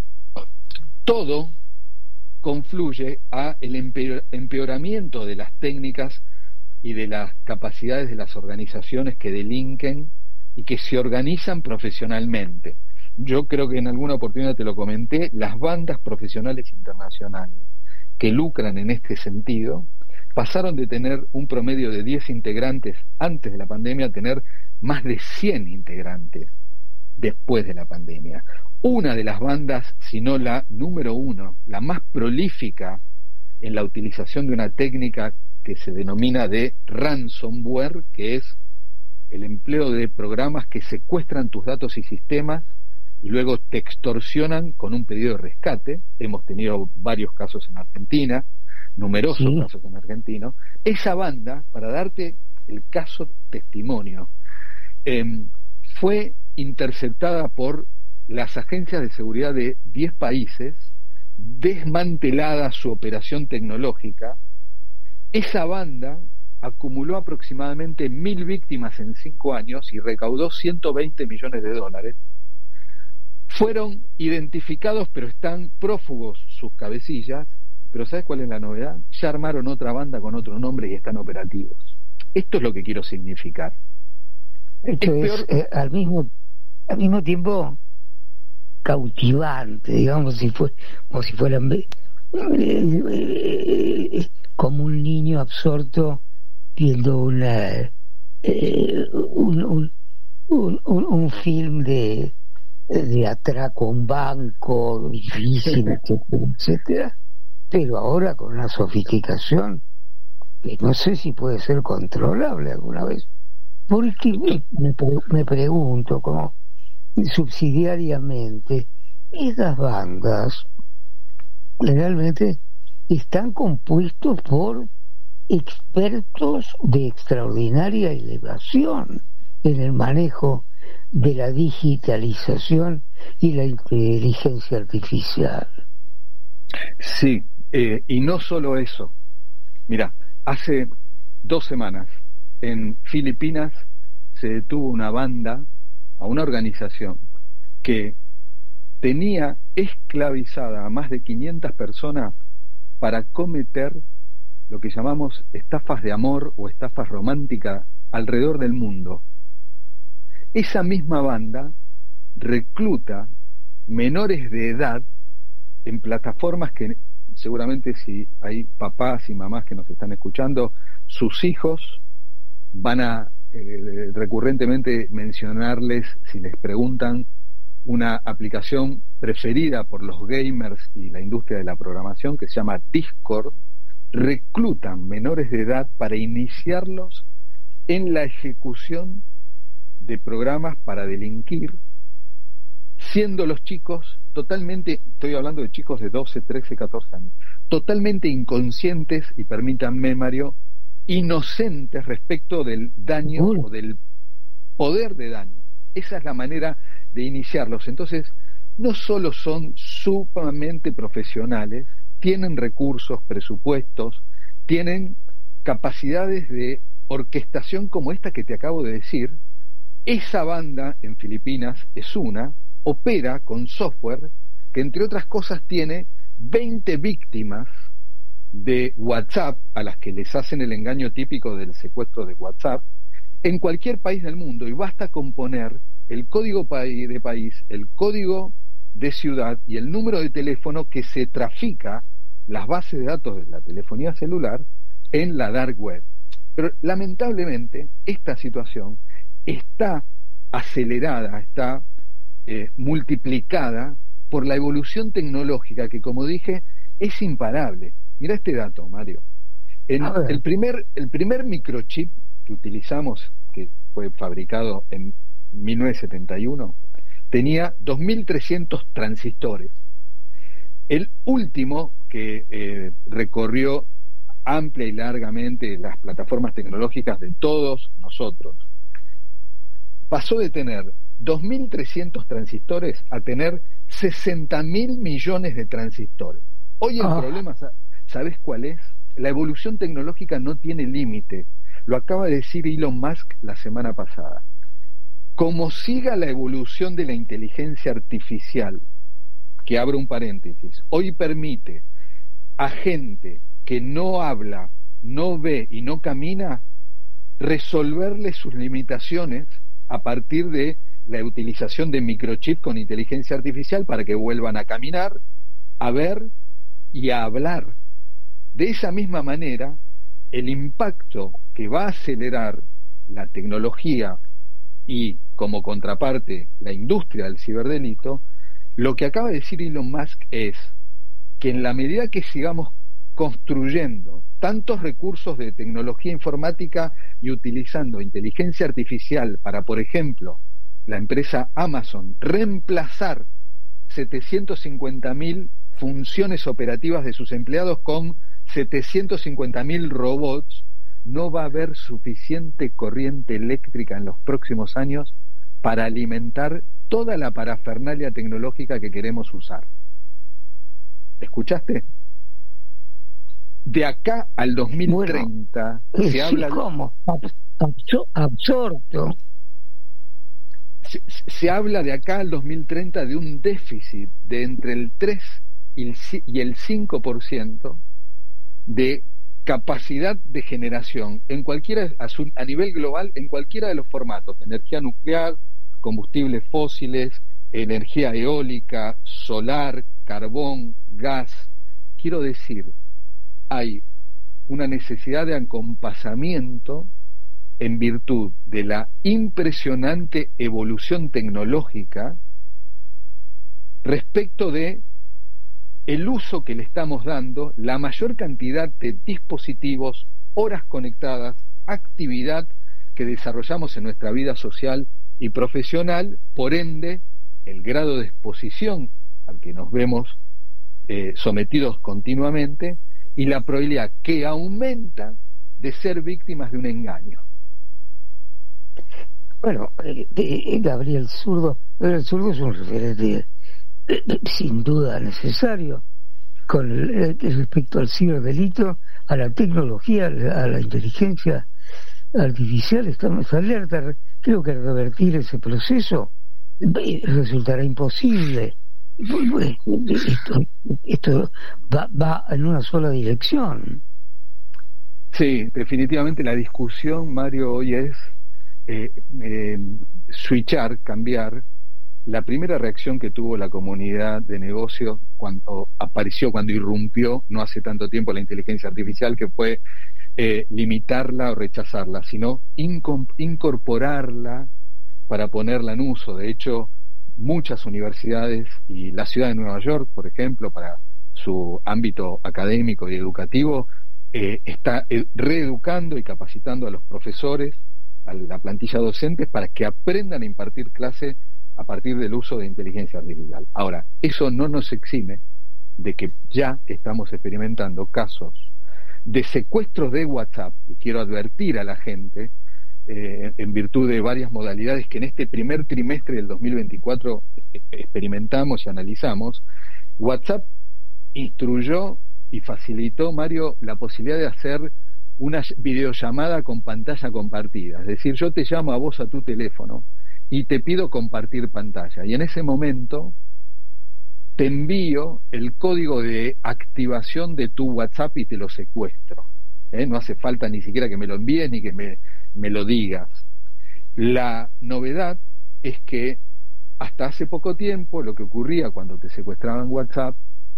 todo confluye a el empeoramiento de las técnicas y de las capacidades de las organizaciones que delinquen y que se organizan profesionalmente. Yo creo que en alguna oportunidad te lo comenté, las bandas profesionales internacionales que lucran en este sentido pasaron de tener un promedio de diez integrantes antes de la pandemia a tener más de cien integrantes después de la pandemia. Una de las bandas, si no la número uno, la más prolífica en la utilización de una técnica que se denomina de ransomware, que es el empleo de programas que secuestran tus datos y sistemas y luego te extorsionan con un pedido de rescate. Hemos tenido varios casos en Argentina, numerosos sí. casos en Argentina. Esa banda, para darte el caso testimonio, eh, fue interceptada por las agencias de seguridad de diez países, desmantelada su operación tecnológica. Esa banda acumuló aproximadamente mil víctimas en cinco años y recaudó ciento veinte millones de dólares. Fueron identificados, pero están prófugos sus cabecillas. Pero ¿sabes cuál es la novedad? Ya armaron otra banda con otro nombre y están operativos. Esto es lo que quiero significar. Esto es, es eh, al mismo al mismo tiempo cautivante, digamos, si fue, como si fueran eh, eh, como un niño absorto viendo una eh, un, un, un, un, un film de de atraco a un banco difícil, etcétera, etcétera, pero ahora con una sofisticación que no sé si puede ser controlable alguna vez, porque me, me, me pregunto como subsidiariamente esas bandas realmente están compuestos por expertos de extraordinaria elevación en el manejo de la digitalización y la inteligencia artificial. Sí, eh, y no solo eso. Mira, hace dos semanas en Filipinas se detuvo una banda, a una organización que tenía esclavizada a más de quinientas personas para cometer lo que llamamos estafas de amor o estafas románticas alrededor del mundo. Esa misma banda recluta menores de edad en plataformas que seguramente, si hay papás y mamás que nos están escuchando, sus hijos van a eh, recurrentemente mencionarles, si les preguntan, una aplicación preferida por los gamers y la industria de la programación que se llama Discord, reclutan menores de edad para iniciarlos en la ejecución de programas para delinquir, siendo los chicos totalmente, estoy hablando de chicos de doce, trece, catorce años, totalmente inconscientes, y permítanme, Mario, inocentes respecto del daño uh. o del poder de daño. Esa es la manera de iniciarlos. Entonces, no solo son sumamente profesionales, tienen recursos, presupuestos, tienen capacidades de orquestación como esta que te acabo de decir. Esa banda en Filipinas es una, opera con software que, entre otras cosas, tiene veinte víctimas de WhatsApp a las que les hacen el engaño típico del secuestro de WhatsApp en cualquier país del mundo, y basta con poner el código de país, el código de ciudad y el número de teléfono que se trafica las bases de datos de la telefonía celular en la dark web. Pero lamentablemente esta situación está acelerada, está eh, multiplicada por la evolución tecnológica que, como dije, es imparable. Mira este dato, Mario. En el primer, el primer microchip que utilizamos, que fue fabricado en mil novecientos setenta y uno, tenía dos mil trescientos transistores. El último, que eh, recorrió amplia y largamente las plataformas tecnológicas de todos nosotros, pasó de tener dos mil trescientos transistores a tener sesenta mil millones de transistores. Hoy el oh. problema, ¿sabes cuál es? La evolución tecnológica no tiene límite. Lo acaba de decir Elon Musk la semana pasada. Como siga la evolución de la inteligencia artificial, que abro un paréntesis, hoy permite a gente que no habla, no ve y no camina, resolverle sus limitaciones a partir de la utilización de microchips con inteligencia artificial para que vuelvan a caminar, a ver y a hablar. De esa misma manera, el impacto que va a acelerar la tecnología y, como contraparte, la industria del ciberdelito, lo que acaba de decir Elon Musk es que en la medida que sigamos construyendo tantos recursos de tecnología informática y utilizando inteligencia artificial para, por ejemplo, la empresa Amazon reemplazar setecientos cincuenta mil funciones operativas de sus empleados con setecientos cincuenta mil robots, no va a haber suficiente corriente eléctrica en los próximos años para alimentar toda la parafernalia tecnológica que queremos usar. ¿Escuchaste? De acá al dos mil treinta bueno, se sí, habla ¿cómo? Absor- absorto. Se, se habla de acá al dos mil treinta de un déficit de entre el tres y el cinco por ciento de capacidad de generación en cualquiera a, su, a nivel global, en cualquiera de los formatos: energía nuclear, combustibles fósiles, energía eólica, solar, carbón, gas. Quiero decir, hay una necesidad de acompasamiento en virtud de la impresionante evolución tecnológica respecto de el uso que le estamos dando, la mayor cantidad de dispositivos, horas conectadas, actividad que desarrollamos en nuestra vida social y profesional, por ende, el grado de exposición al que nos vemos eh, sometidos continuamente y la probabilidad que aumenta de ser víctimas de un engaño. Bueno, eh, eh, Gabriel Zurdo, Gabriel Zurdo es un referente eh, sin duda necesario con el, eh, respecto al ciberdelito, a la tecnología, a la inteligencia artificial. Estamos alerta. Creo que revertir ese proceso eh, resultará imposible. Esto, esto va, va en una sola dirección. Sí, definitivamente la discusión, Mario, hoy es eh, eh, switchar, cambiar. La primera reacción que tuvo la comunidad de negocios cuando apareció, cuando irrumpió no hace tanto tiempo la inteligencia artificial, que fue eh, limitarla o rechazarla, sino incom- incorporarla para ponerla en uso. De hecho, muchas universidades y la ciudad de Nueva York, por ejemplo, para su ámbito académico y educativo, eh, está eh, reeducando y capacitando a los profesores, a la plantilla docentes, para que aprendan a impartir clases a partir del uso de inteligencia artificial. Ahora, eso no nos exime de que ya estamos experimentando casos de secuestros de WhatsApp, y quiero advertir a la gente, eh, en virtud de varias modalidades que en este primer trimestre del dos mil veinticuatro experimentamos y analizamos. WhatsApp instruyó y facilitó, Mario, la posibilidad de hacer una videollamada con pantalla compartida. Es decir, yo te llamo a vos a tu teléfono y te pido compartir pantalla, y en ese momento te envío el código de activación de tu WhatsApp y te lo secuestro. ¿Eh? No hace falta ni siquiera que me lo envíes ni que me, me lo digas. La novedad es que hasta hace poco tiempo lo que ocurría cuando te secuestraban WhatsApp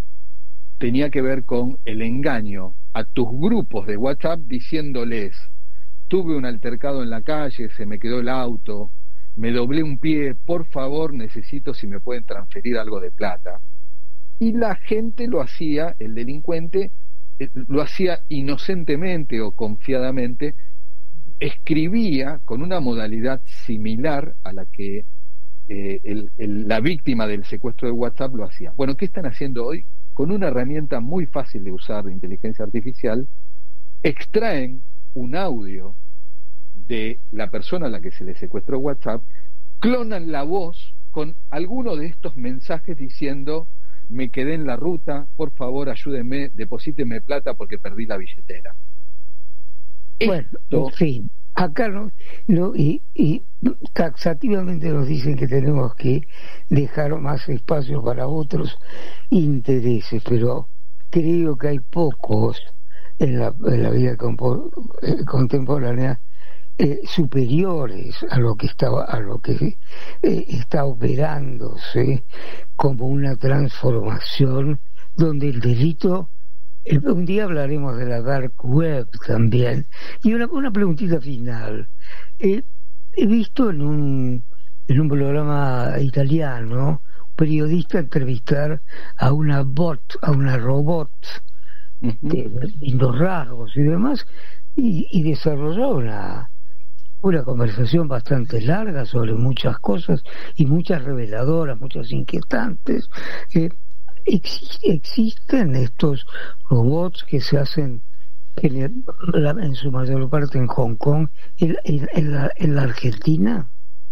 tenía que ver con el engaño a tus grupos de WhatsApp diciéndoles: tuve un altercado en la calle, se me quedó el auto, me doblé un pie, por favor necesito si me pueden transferir algo de plata. Y la gente lo hacía, el delincuente eh, lo hacía inocentemente o confiadamente, escribía con una modalidad similar a la que eh, el, el, la víctima del secuestro de WhatsApp lo hacía. Bueno, ¿qué están haciendo hoy? Con una herramienta muy fácil de usar de inteligencia artificial, extraen un audio de la persona a la que se le secuestró WhatsApp, clonan la voz con alguno de estos mensajes diciendo: me quedé en la ruta, por favor ayúdenme, deposíteme plata porque perdí la billetera. Bueno, Esto... en fin, acá no, no y, y taxativamente nos dicen que tenemos que dejar más espacio para otros intereses, pero creo que hay pocos en la, en la vida compo, eh, contemporánea eh, superiores a lo que estaba a lo que eh, está operándose como una transformación donde el delito, eh, un día hablaremos de la dark web también. Y una, una preguntita final. Eh, he visto en un en un programa italiano un periodista entrevistar a una bot, a una robot uh-huh. de lindos rasgos y demás, y, y desarrolló una una conversación bastante larga sobre muchas cosas y muchas reveladoras, muchas inquietantes. Eh, ex- existen estos robots que se hacen en, la, en su mayor parte en Hong Kong, en, en, en, la, en la Argentina.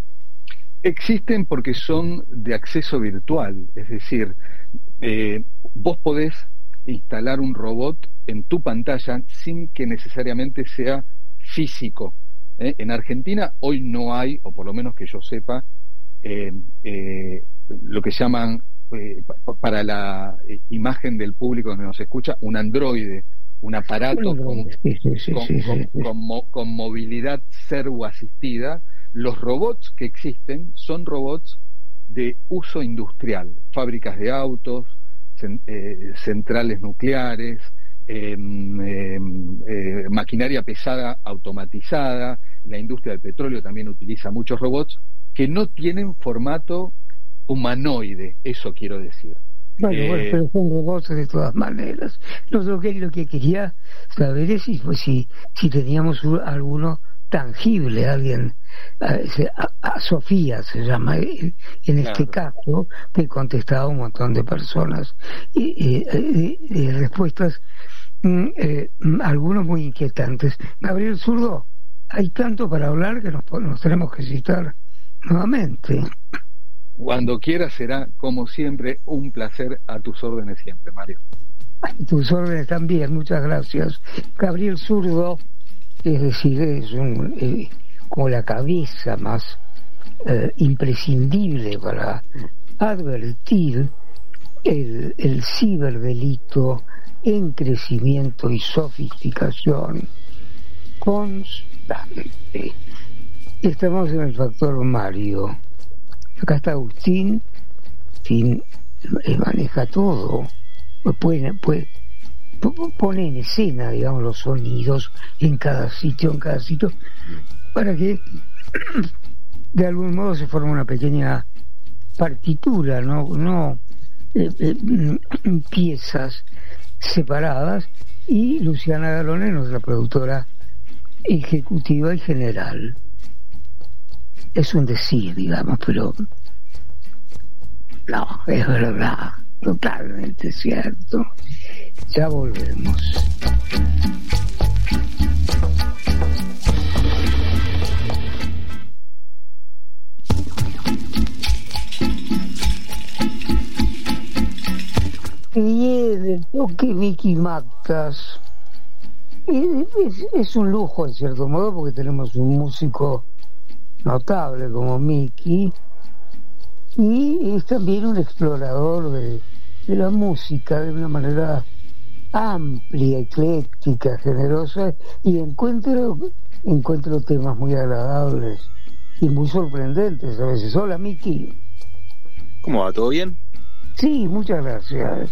Existen porque son de acceso virtual, es decir, eh, vos podés instalar un robot en tu pantalla sin que necesariamente sea físico. ¿Eh? En Argentina hoy no hay, o por lo menos que yo sepa, eh, eh, lo que llaman, eh, para la eh, imagen del público que nos escucha, un androide, un aparato con, sí, sí, sí, con, sí, sí, con, con, mo, con movilidad servoasistida. Los robots que existen son robots de uso industrial, fábricas de autos, cen, eh, centrales nucleares, Eh, eh, eh, maquinaria pesada automatizada. La industria del petróleo también utiliza muchos robots que no tienen formato humanoide, eso quiero decir. Bueno, eh, bueno, pero son robots de todas maneras. Lo, lo, que, lo que quería saber es si, pues, si, si teníamos un, alguno tangible, alguien, a, a, a Sofía se llama en, en claro. este caso, que contestaba a un montón de personas y, y, y, y respuestas Eh, algunos muy inquietantes. Gabriel Zurdo, hay tanto para hablar que nos, nos tenemos que citar nuevamente. Cuando quiera será, como siempre, un placer. A tus órdenes siempre, Mario. A tus órdenes también, muchas gracias. Gabriel Zurdo, es decir, es un, eh, como la cabeza más eh, imprescindible para advertir el, el ciberdelito en crecimiento y sofisticación constante. Estamos en el factor Mario. Acá está Agustín, quien maneja todo, puede, puede, pone en escena, digamos, los sonidos en cada sitio, en cada sitio, para que de algún modo se forme una pequeña partitura, no, no eh, eh, piezas separadas y Luciana Galone, nuestra productora ejecutiva y general. Es un decir, digamos, pero no, es verdad, totalmente cierto. Ya volvemos. Viene el toque Mickey Mactas. Es, es un lujo en cierto modo porque tenemos un músico notable como Mickey y es también un explorador de, de la música de una manera amplia, ecléctica, generosa, y encuentro encuentro temas muy agradables y muy sorprendentes a veces. Hola, Mickey. ¿Cómo va? ¿Todo bien? Sí, muchas gracias.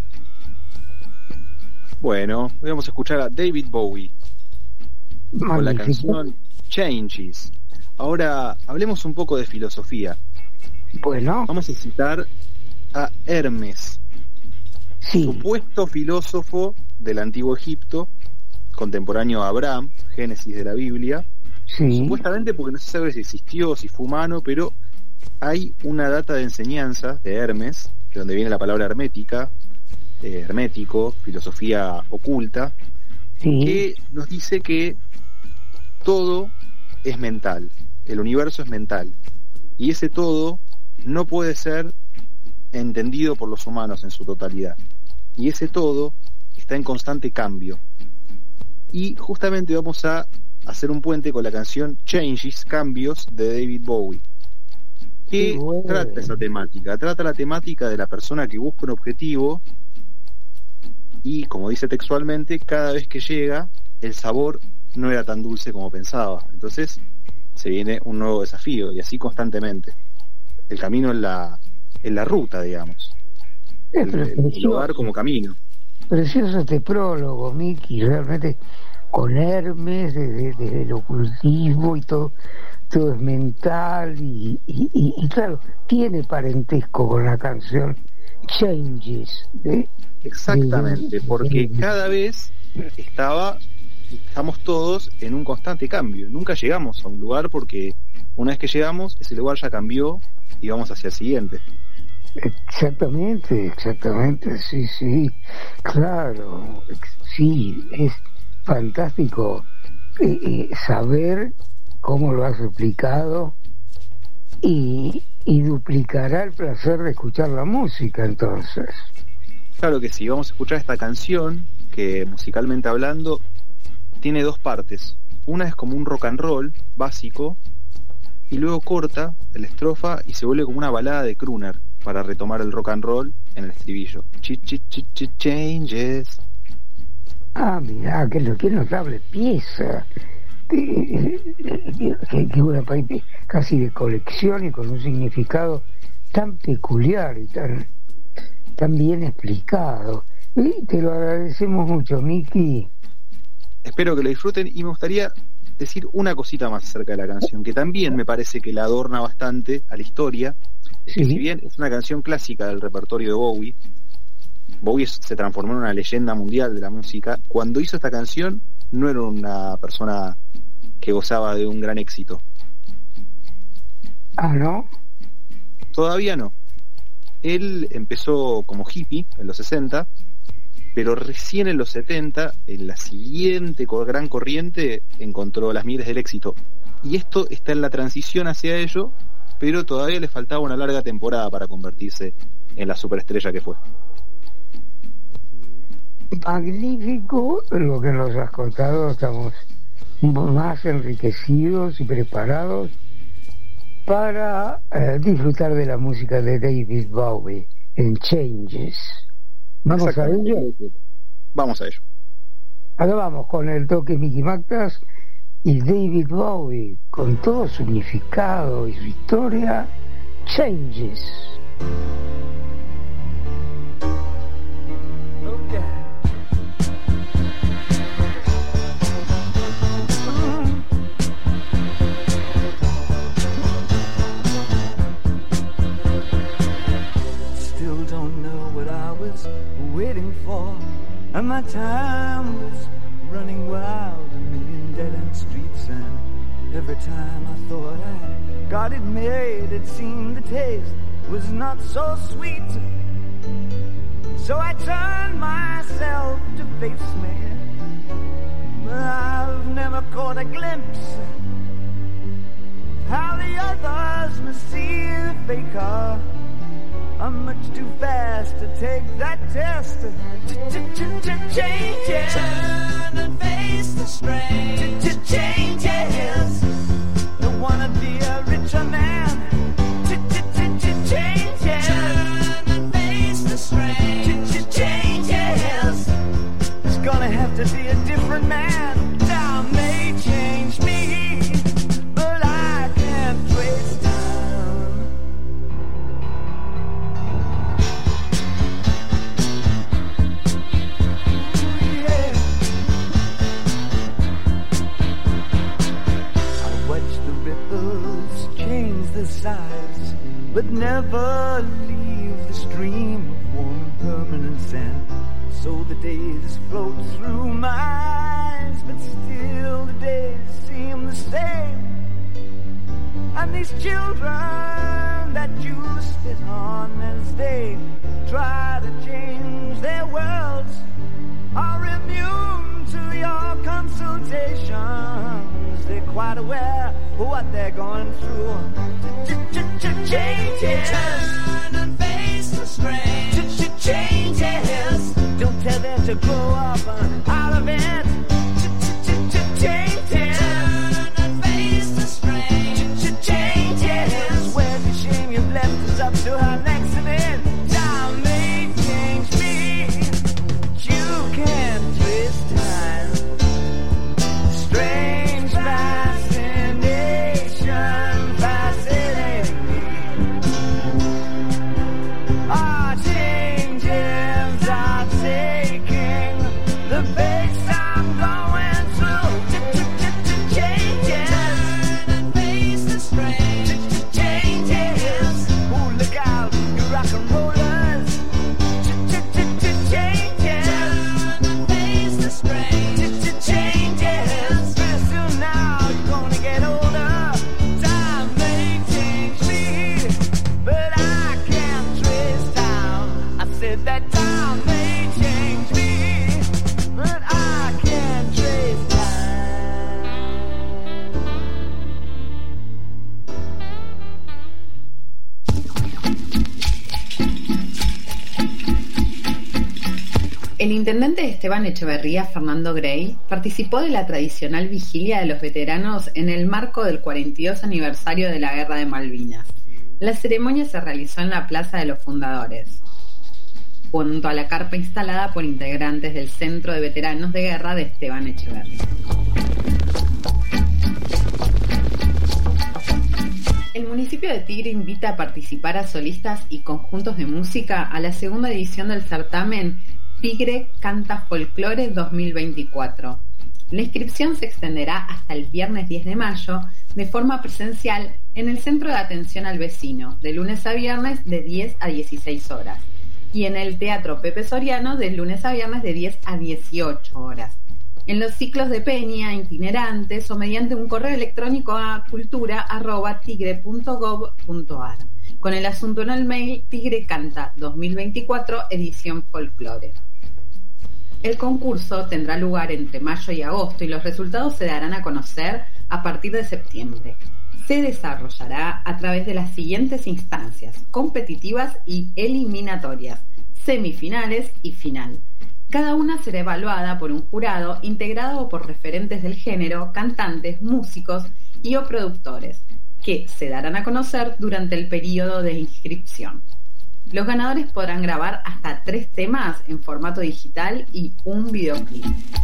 Bueno, hoy vamos a escuchar a David Bowie con la canción Changes. Ahora hablemos un poco de filosofía. Bueno, vamos a citar a Hermes, sí, supuesto filósofo del antiguo Egipto, contemporáneo a Abraham, Génesis de la Biblia. Sí. Supuestamente, porque no se sabe si existió, si fue humano, pero hay una data de enseñanza de Hermes, de donde viene la palabra hermética, eh, hermético, filosofía oculta, sí, que nos dice que todo es mental, el universo es mental, y ese todo no puede ser entendido por los humanos en su totalidad, y ese todo está en constante cambio. Y justamente vamos a hacer un puente con la canción Changes, Cambios, de David Bowie, que bueno, trata esa temática, trata la temática de la persona que busca un objetivo y, como dice textualmente, cada vez que llega el sabor no era tan dulce como pensaba, entonces se viene un nuevo desafío, y así constantemente. El camino en la, en la ruta, digamos, el, el lugar como camino. Precioso este prólogo, Mickey, realmente, con Hermes, desde, desde el ocultismo y todo, todo es mental y, y, y, y claro, tiene parentesco con la canción Changes, ¿eh? Exactamente, porque cada vez estaba estamos todos en un constante cambio, nunca llegamos a un lugar porque una vez que llegamos ese lugar ya cambió y vamos hacia el siguiente. Exactamente, exactamente, sí, sí, claro, sí, es fantástico eh, eh, saber cómo lo has explicado y, y duplicará el placer de escuchar la música entonces. Claro que sí, vamos a escuchar esta canción que musicalmente hablando tiene dos partes. Una es como un rock and roll básico y luego corta la estrofa y se vuelve como una balada de crooner para retomar el rock and roll en el estribillo. Ch -ch -ch -ch Changes. Ah, mirá, qué, qué notable pieza. Que una parte casi de colección y con un significado tan peculiar y tan, tan bien explicado. Y te lo agradecemos mucho, Mickey. Espero que lo disfruten y me gustaría decir una cosita más acerca de la canción, que también me parece que la adorna bastante a la historia. Sí. Que si bien es una canción clásica del repertorio de Bowie, Bowie se transformó en una leyenda mundial de la música. Cuando hizo esta canción no era una persona que gozaba de un gran éxito. Ah, ¿no? Todavía no. Él empezó como hippie en los sesenta, pero recién en los setenta, en la siguiente gran corriente, encontró las mieles del éxito. Y esto está en la transición hacia ello, pero todavía le faltaba una larga temporada para convertirse en la superestrella que fue. Magnífico lo que nos has contado, estamos más enriquecidos y preparados para eh, disfrutar de la música de David Bowie en Changes. ¿Vamos a ello? Vamos a ello. Ahora vamos con el toque Mickey Mactas y David Bowie, con todo su significado y su historia, Changes. Still don't know what I was waiting for. and my time was running wild, a million dead-end streets, and every time I thought I got it made, it seemed the taste was not so sweet. So I turned myself to face me, but I've never caught a glimpse how the others must see the faker. I'm much too fast to take that test. Changes. Turn and face the strain. Changes. Don't wanna be a richer man. Changes. Turn and face the strain. Changes. It's gonna have to be a different man. Time may change me, but I can't trace time. Yeah. I watch the ripples change the size, but never leave the stream of warm permanent sand. So the days float through my eyes, but still the days seem the same. And these children that you spit on as they try to change their worlds are immune to your consultations. They're quite aware of what they're going through. Changes. Turn and face the strain. Changes. Don't tell them to grow up out of it. Changes. Turn and face the strain. Changes. Where's the shame you've left us up to our next event? Time may change me. You can't twist time. Strange fascination fascinating me. Our changes are taking the pace I'm going through. Changes. Turn and face the strain. Changes. Ooh, look out, you rock and rollers. Changes. Turn and face the strain. Changes. Pretty soon now you're gonna get older. Time may change me, but I can't trace time. I said that time may change me, but I can't trace time. El intendente Esteban Echeverría, Fernando Grey, participó de la tradicional vigilia de los veteranos en el marco del cuarenta y dos aniversario de la Guerra de Malvinas. La ceremonia se realizó en la Plaza de los Fundadores, junto a la carpa instalada por integrantes del Centro de Veteranos de Guerra de Esteban Echeverría. El municipio de Tigre invita a participar a solistas y conjuntos de música a la segunda edición del certamen Tigre Canta Folclore dos mil veinticuatro. La inscripción se extenderá hasta el viernes diez de mayo de forma presencial en el Centro de Atención al Vecino, de lunes a viernes de diez a dieciséis horas, y en el Teatro Pepe Soriano de lunes a viernes de diez a dieciocho horas, en los ciclos de peña, itinerantes o mediante un correo electrónico a cultura arroba tigre punto gob punto ar, con el asunto en el mail Tigre Canta dos mil veinticuatro edición folclore. El concurso tendrá lugar entre mayo y agosto y los resultados se darán a conocer a partir de septiembre. Se desarrollará a través de las siguientes instancias: competitivas y eliminatorias, semifinales y final. Cada una será evaluada por un jurado integrado por referentes del género, cantantes, músicos y o productores, que se darán a conocer durante el periodo de inscripción. Los ganadores podrán grabar hasta tres temas en formato digital y un videoclip.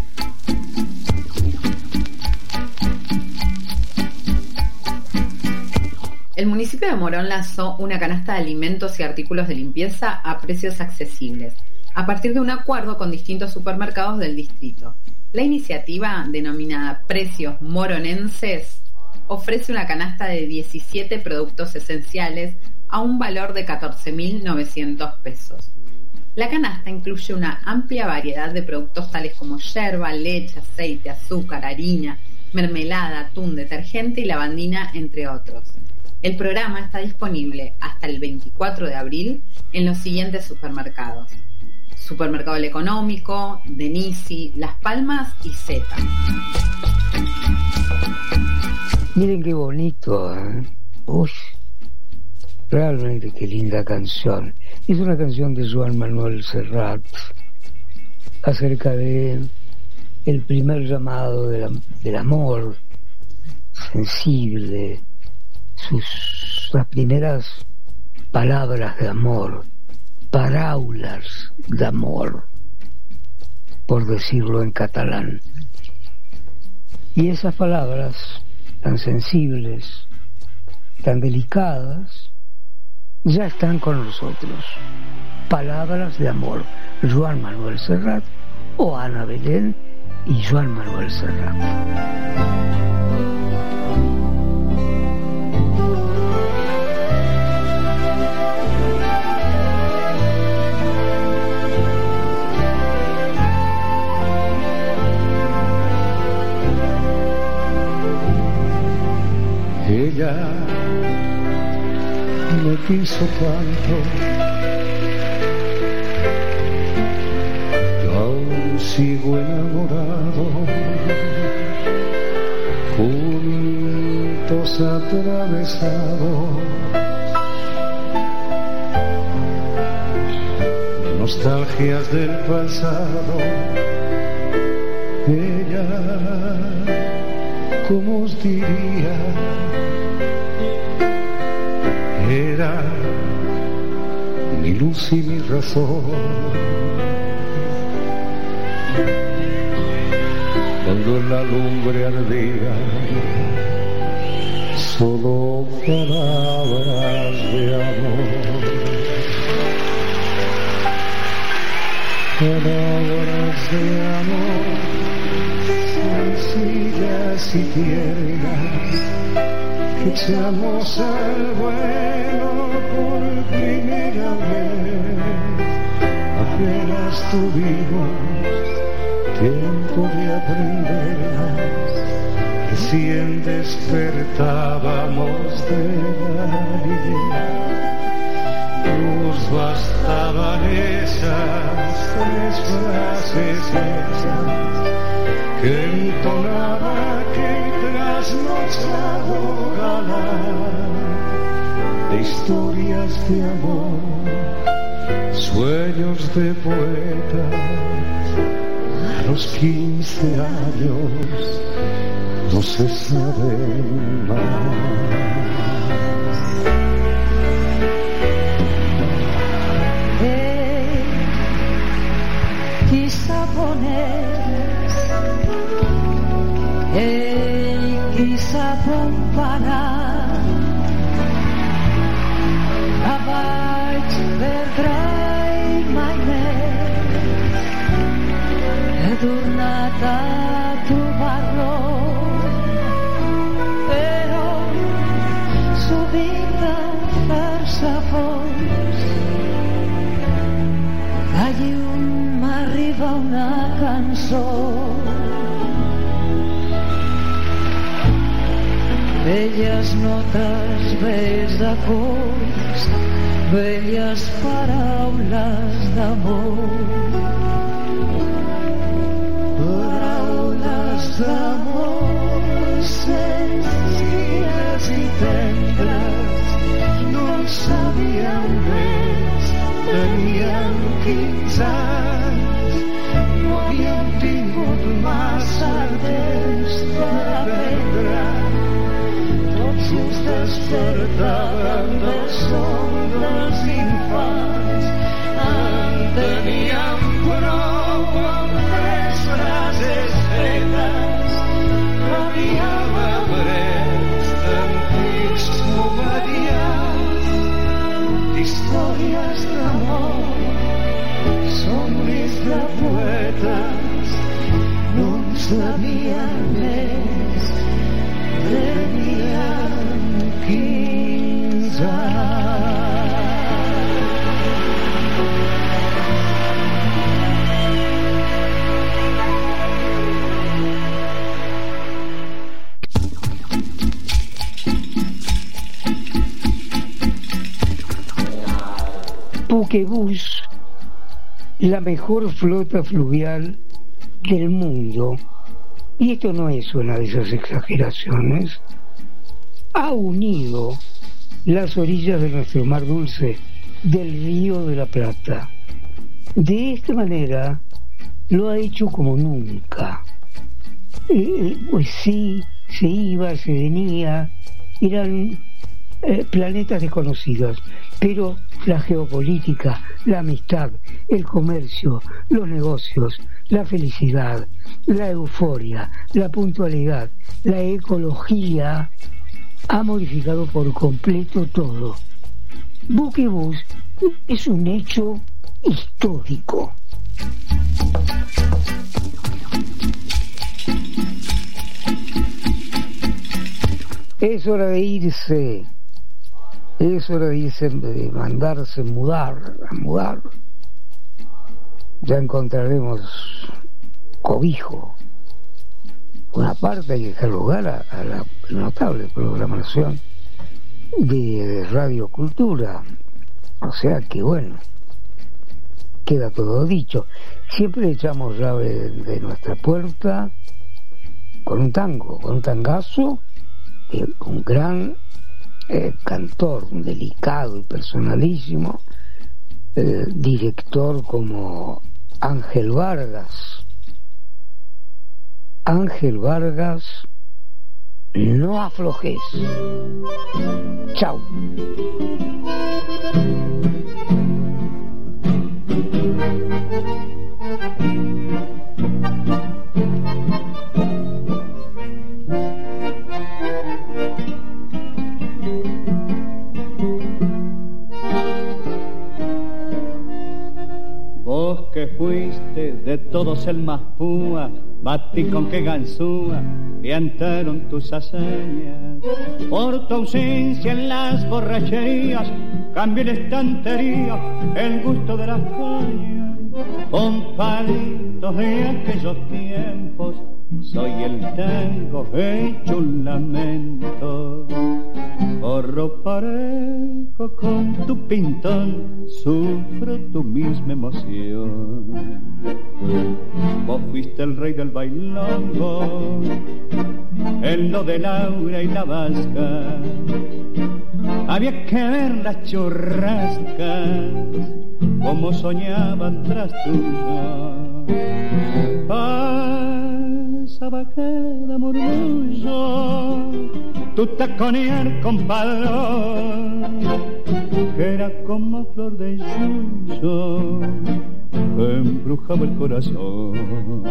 El municipio de Morón lanzó una canasta de alimentos y artículos de limpieza a precios accesibles, a partir de un acuerdo con distintos supermercados del distrito. La iniciativa, denominada Precios Moronenses, ofrece una canasta de diecisiete productos esenciales a un valor de catorce mil novecientos pesos. La canasta incluye una amplia variedad de productos tales como yerba, leche, aceite, azúcar, harina, mermelada, atún, detergente y lavandina, entre otros. El programa está disponible hasta el veinticuatro de abril en los siguientes supermercados: Supermercado El Económico, Denisi, Las Palmas y Zeta. Miren qué bonito, ¿eh? Uy, realmente qué linda canción. Es una canción de Joan Manuel Serrat acerca de el primer llamado de la, del amor sensible, sus las primeras palabras de amor, paraulas de amor, por decirlo en catalán. Y esas palabras tan sensibles, tan delicadas, ya están con nosotros. Palabras de amor, Joan Manuel Serrat, o Ana Belén y Joan Manuel Serrat. Ella me quiso tanto, yo aún sigo enamorado, juntos atravesados, nostalgias del pasado. Ella, ¿cómo os diría? Era mi luz y mi razón. Cuando la lumbre ardía, solo palabras de amor, palabras de amor, sencillas y tiernas, que echamos al vuelo por primera vez. Apenas tuvimos tiempo de aprenderlas, recién despertábamos de la niñez. Nos bastaban esas tres frases hechas que entonaba aquel trasnochado galán de historias de amor, sueños de poetas. A los quince años no se sabe más. Ei, chissà pomparà, la vaig vedrai mai més, he tornat a trobar-lo, però sovint a fer-se fons, de llum m'arriba una cançó. Belles notes, bells acords, belles paraules d'amor. Paraules d'amor senzilles i tendres, no en sabíem res, teníem quinze anys, no havíem tingut massa temps per aprendre. Just despertàvem del son dels infants, en teníem prou amb tres frases fetes, havíem après d'antics comediants, d'històries d'amor, somnis de poetes, no en sabíem més, teníem quinze anys. Buquebús, la mejor flota fluvial del mundo, y esto no es una de esas exageraciones, ha unido las orillas de nuestro mar dulce del Río de la Plata. De esta manera lo ha hecho como nunca. Eh, pues sí, se iba, se venía, eran eh, planetas desconocidos, pero la geopolítica, la amistad, el comercio, los negocios, la felicidad, la euforia, la puntualidad, la ecología, ha modificado por completo todo. Buquebús es un hecho histórico. Es hora de irse, es hora de irse, de mandarse mudar, a mudar. Ya encontraremos cobijo. Una parte hay que dejar lugar a, a la notable programación de Radio Cultura. O sea que bueno, queda todo dicho. Siempre echamos llave de, de nuestra puerta con un tango, con un tangazo, eh, un gran eh, cantor, un delicado y personalísimo eh, director como Ángel Vargas. Ángel Vargas, no aflojes. Chau. Vos que fuiste de todos el más púa, batí con que ganzúa, piantaron tus hazañas. Por tu ausencia en las borracherías, cambié la estantería, el gusto de las cañas. Con palitos de aquellos tiempos, soy el tango hecho un lamento. Corro parejo con tu pintón, sufro tu misma emoción. Vos fuiste el rey del bailongo, en lo de Laura y la vasca. Había que ver las churrascas, como soñaban tras tuyo. Pasaba cada murmullo, tu taconear con padrón, que era como flor de yuyo, que embrujaba el corazón.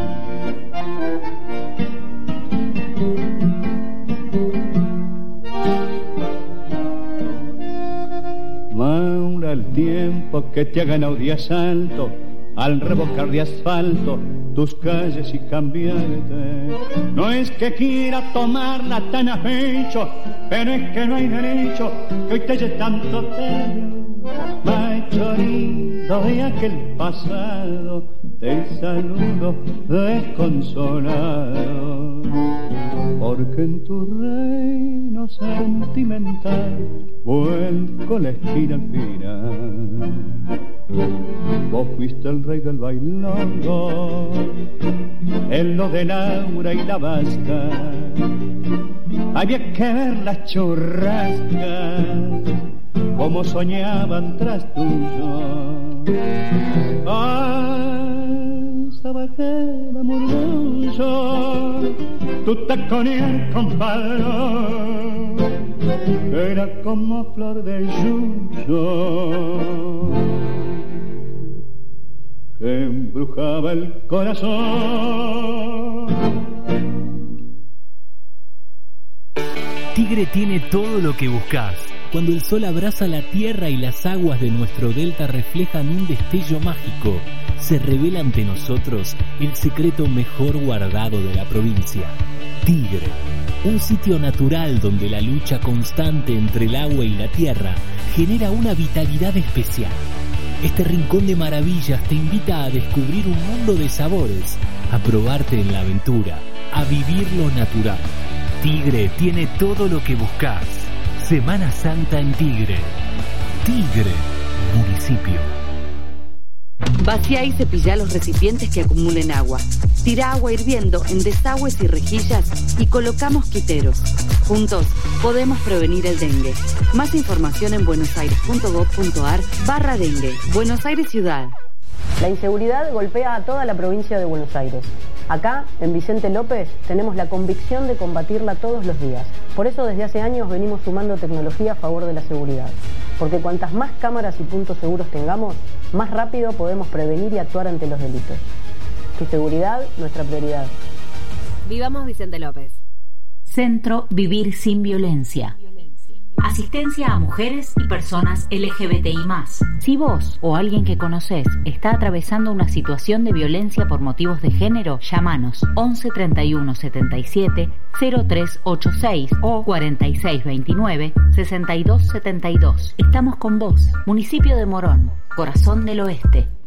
Maura, el tiempo que te ha ganado de asalto, al revocar de asfalto tus calles y cambiarte. No es que quiera tomarla tan a pecho, pero es que no hay derecho que hoy te eche tanto pelo. Machorito de aquel pasado, te saludo desconsolado, porque en tu reino sentimental vuelco la esquina al final. Vos fuiste el rey del bailongo, en lo de Laura y la vasca. Había que ver las churrascas, como soñaban tras tuyo. Pasaba cada murmullo, tu taconear compadrón, era como flor de yuyo, que embrujaba el corazón. Tigre tiene todo lo que buscas. Cuando el sol abraza la tierra y las aguas de nuestro delta reflejan un destello mágico, se revela ante nosotros el secreto mejor guardado de la provincia. Tigre, un sitio natural donde la lucha constante entre el agua y la tierra genera una vitalidad especial. Este rincón de maravillas te invita a descubrir un mundo de sabores, a probarte en la aventura, a vivir lo natural. Tigre tiene todo lo que buscas. Semana Santa en Tigre. Tigre, municipio. Vacía y cepilla los recipientes que acumulen agua. Tira agua hirviendo en desagües y rejillas y coloca mosquiteros. Juntos podemos prevenir el dengue. Más información en buenosaires.gov.ar barra dengue. Buenos Aires Ciudad. La inseguridad golpea a toda la provincia de Buenos Aires. Acá, en Vicente López, tenemos la convicción de combatirla todos los días. Por eso desde hace años venimos sumando tecnología a favor de la seguridad. Porque cuantas más cámaras y puntos seguros tengamos, más rápido podemos prevenir y actuar ante los delitos. Tu seguridad, nuestra prioridad. Vivamos Vicente López. Centro Vivir Sin Violencia. Asistencia a mujeres y personas L G B T I más. Si vos o alguien que conocés está atravesando una situación de violencia por motivos de género, llámanos once treinta y uno setenta y siete cero tres ochenta y seis o cuarenta y seis veintinueve sesenta y dos setenta y dos. Estamos con vos. Municipio de Morón, Corazón del Oeste.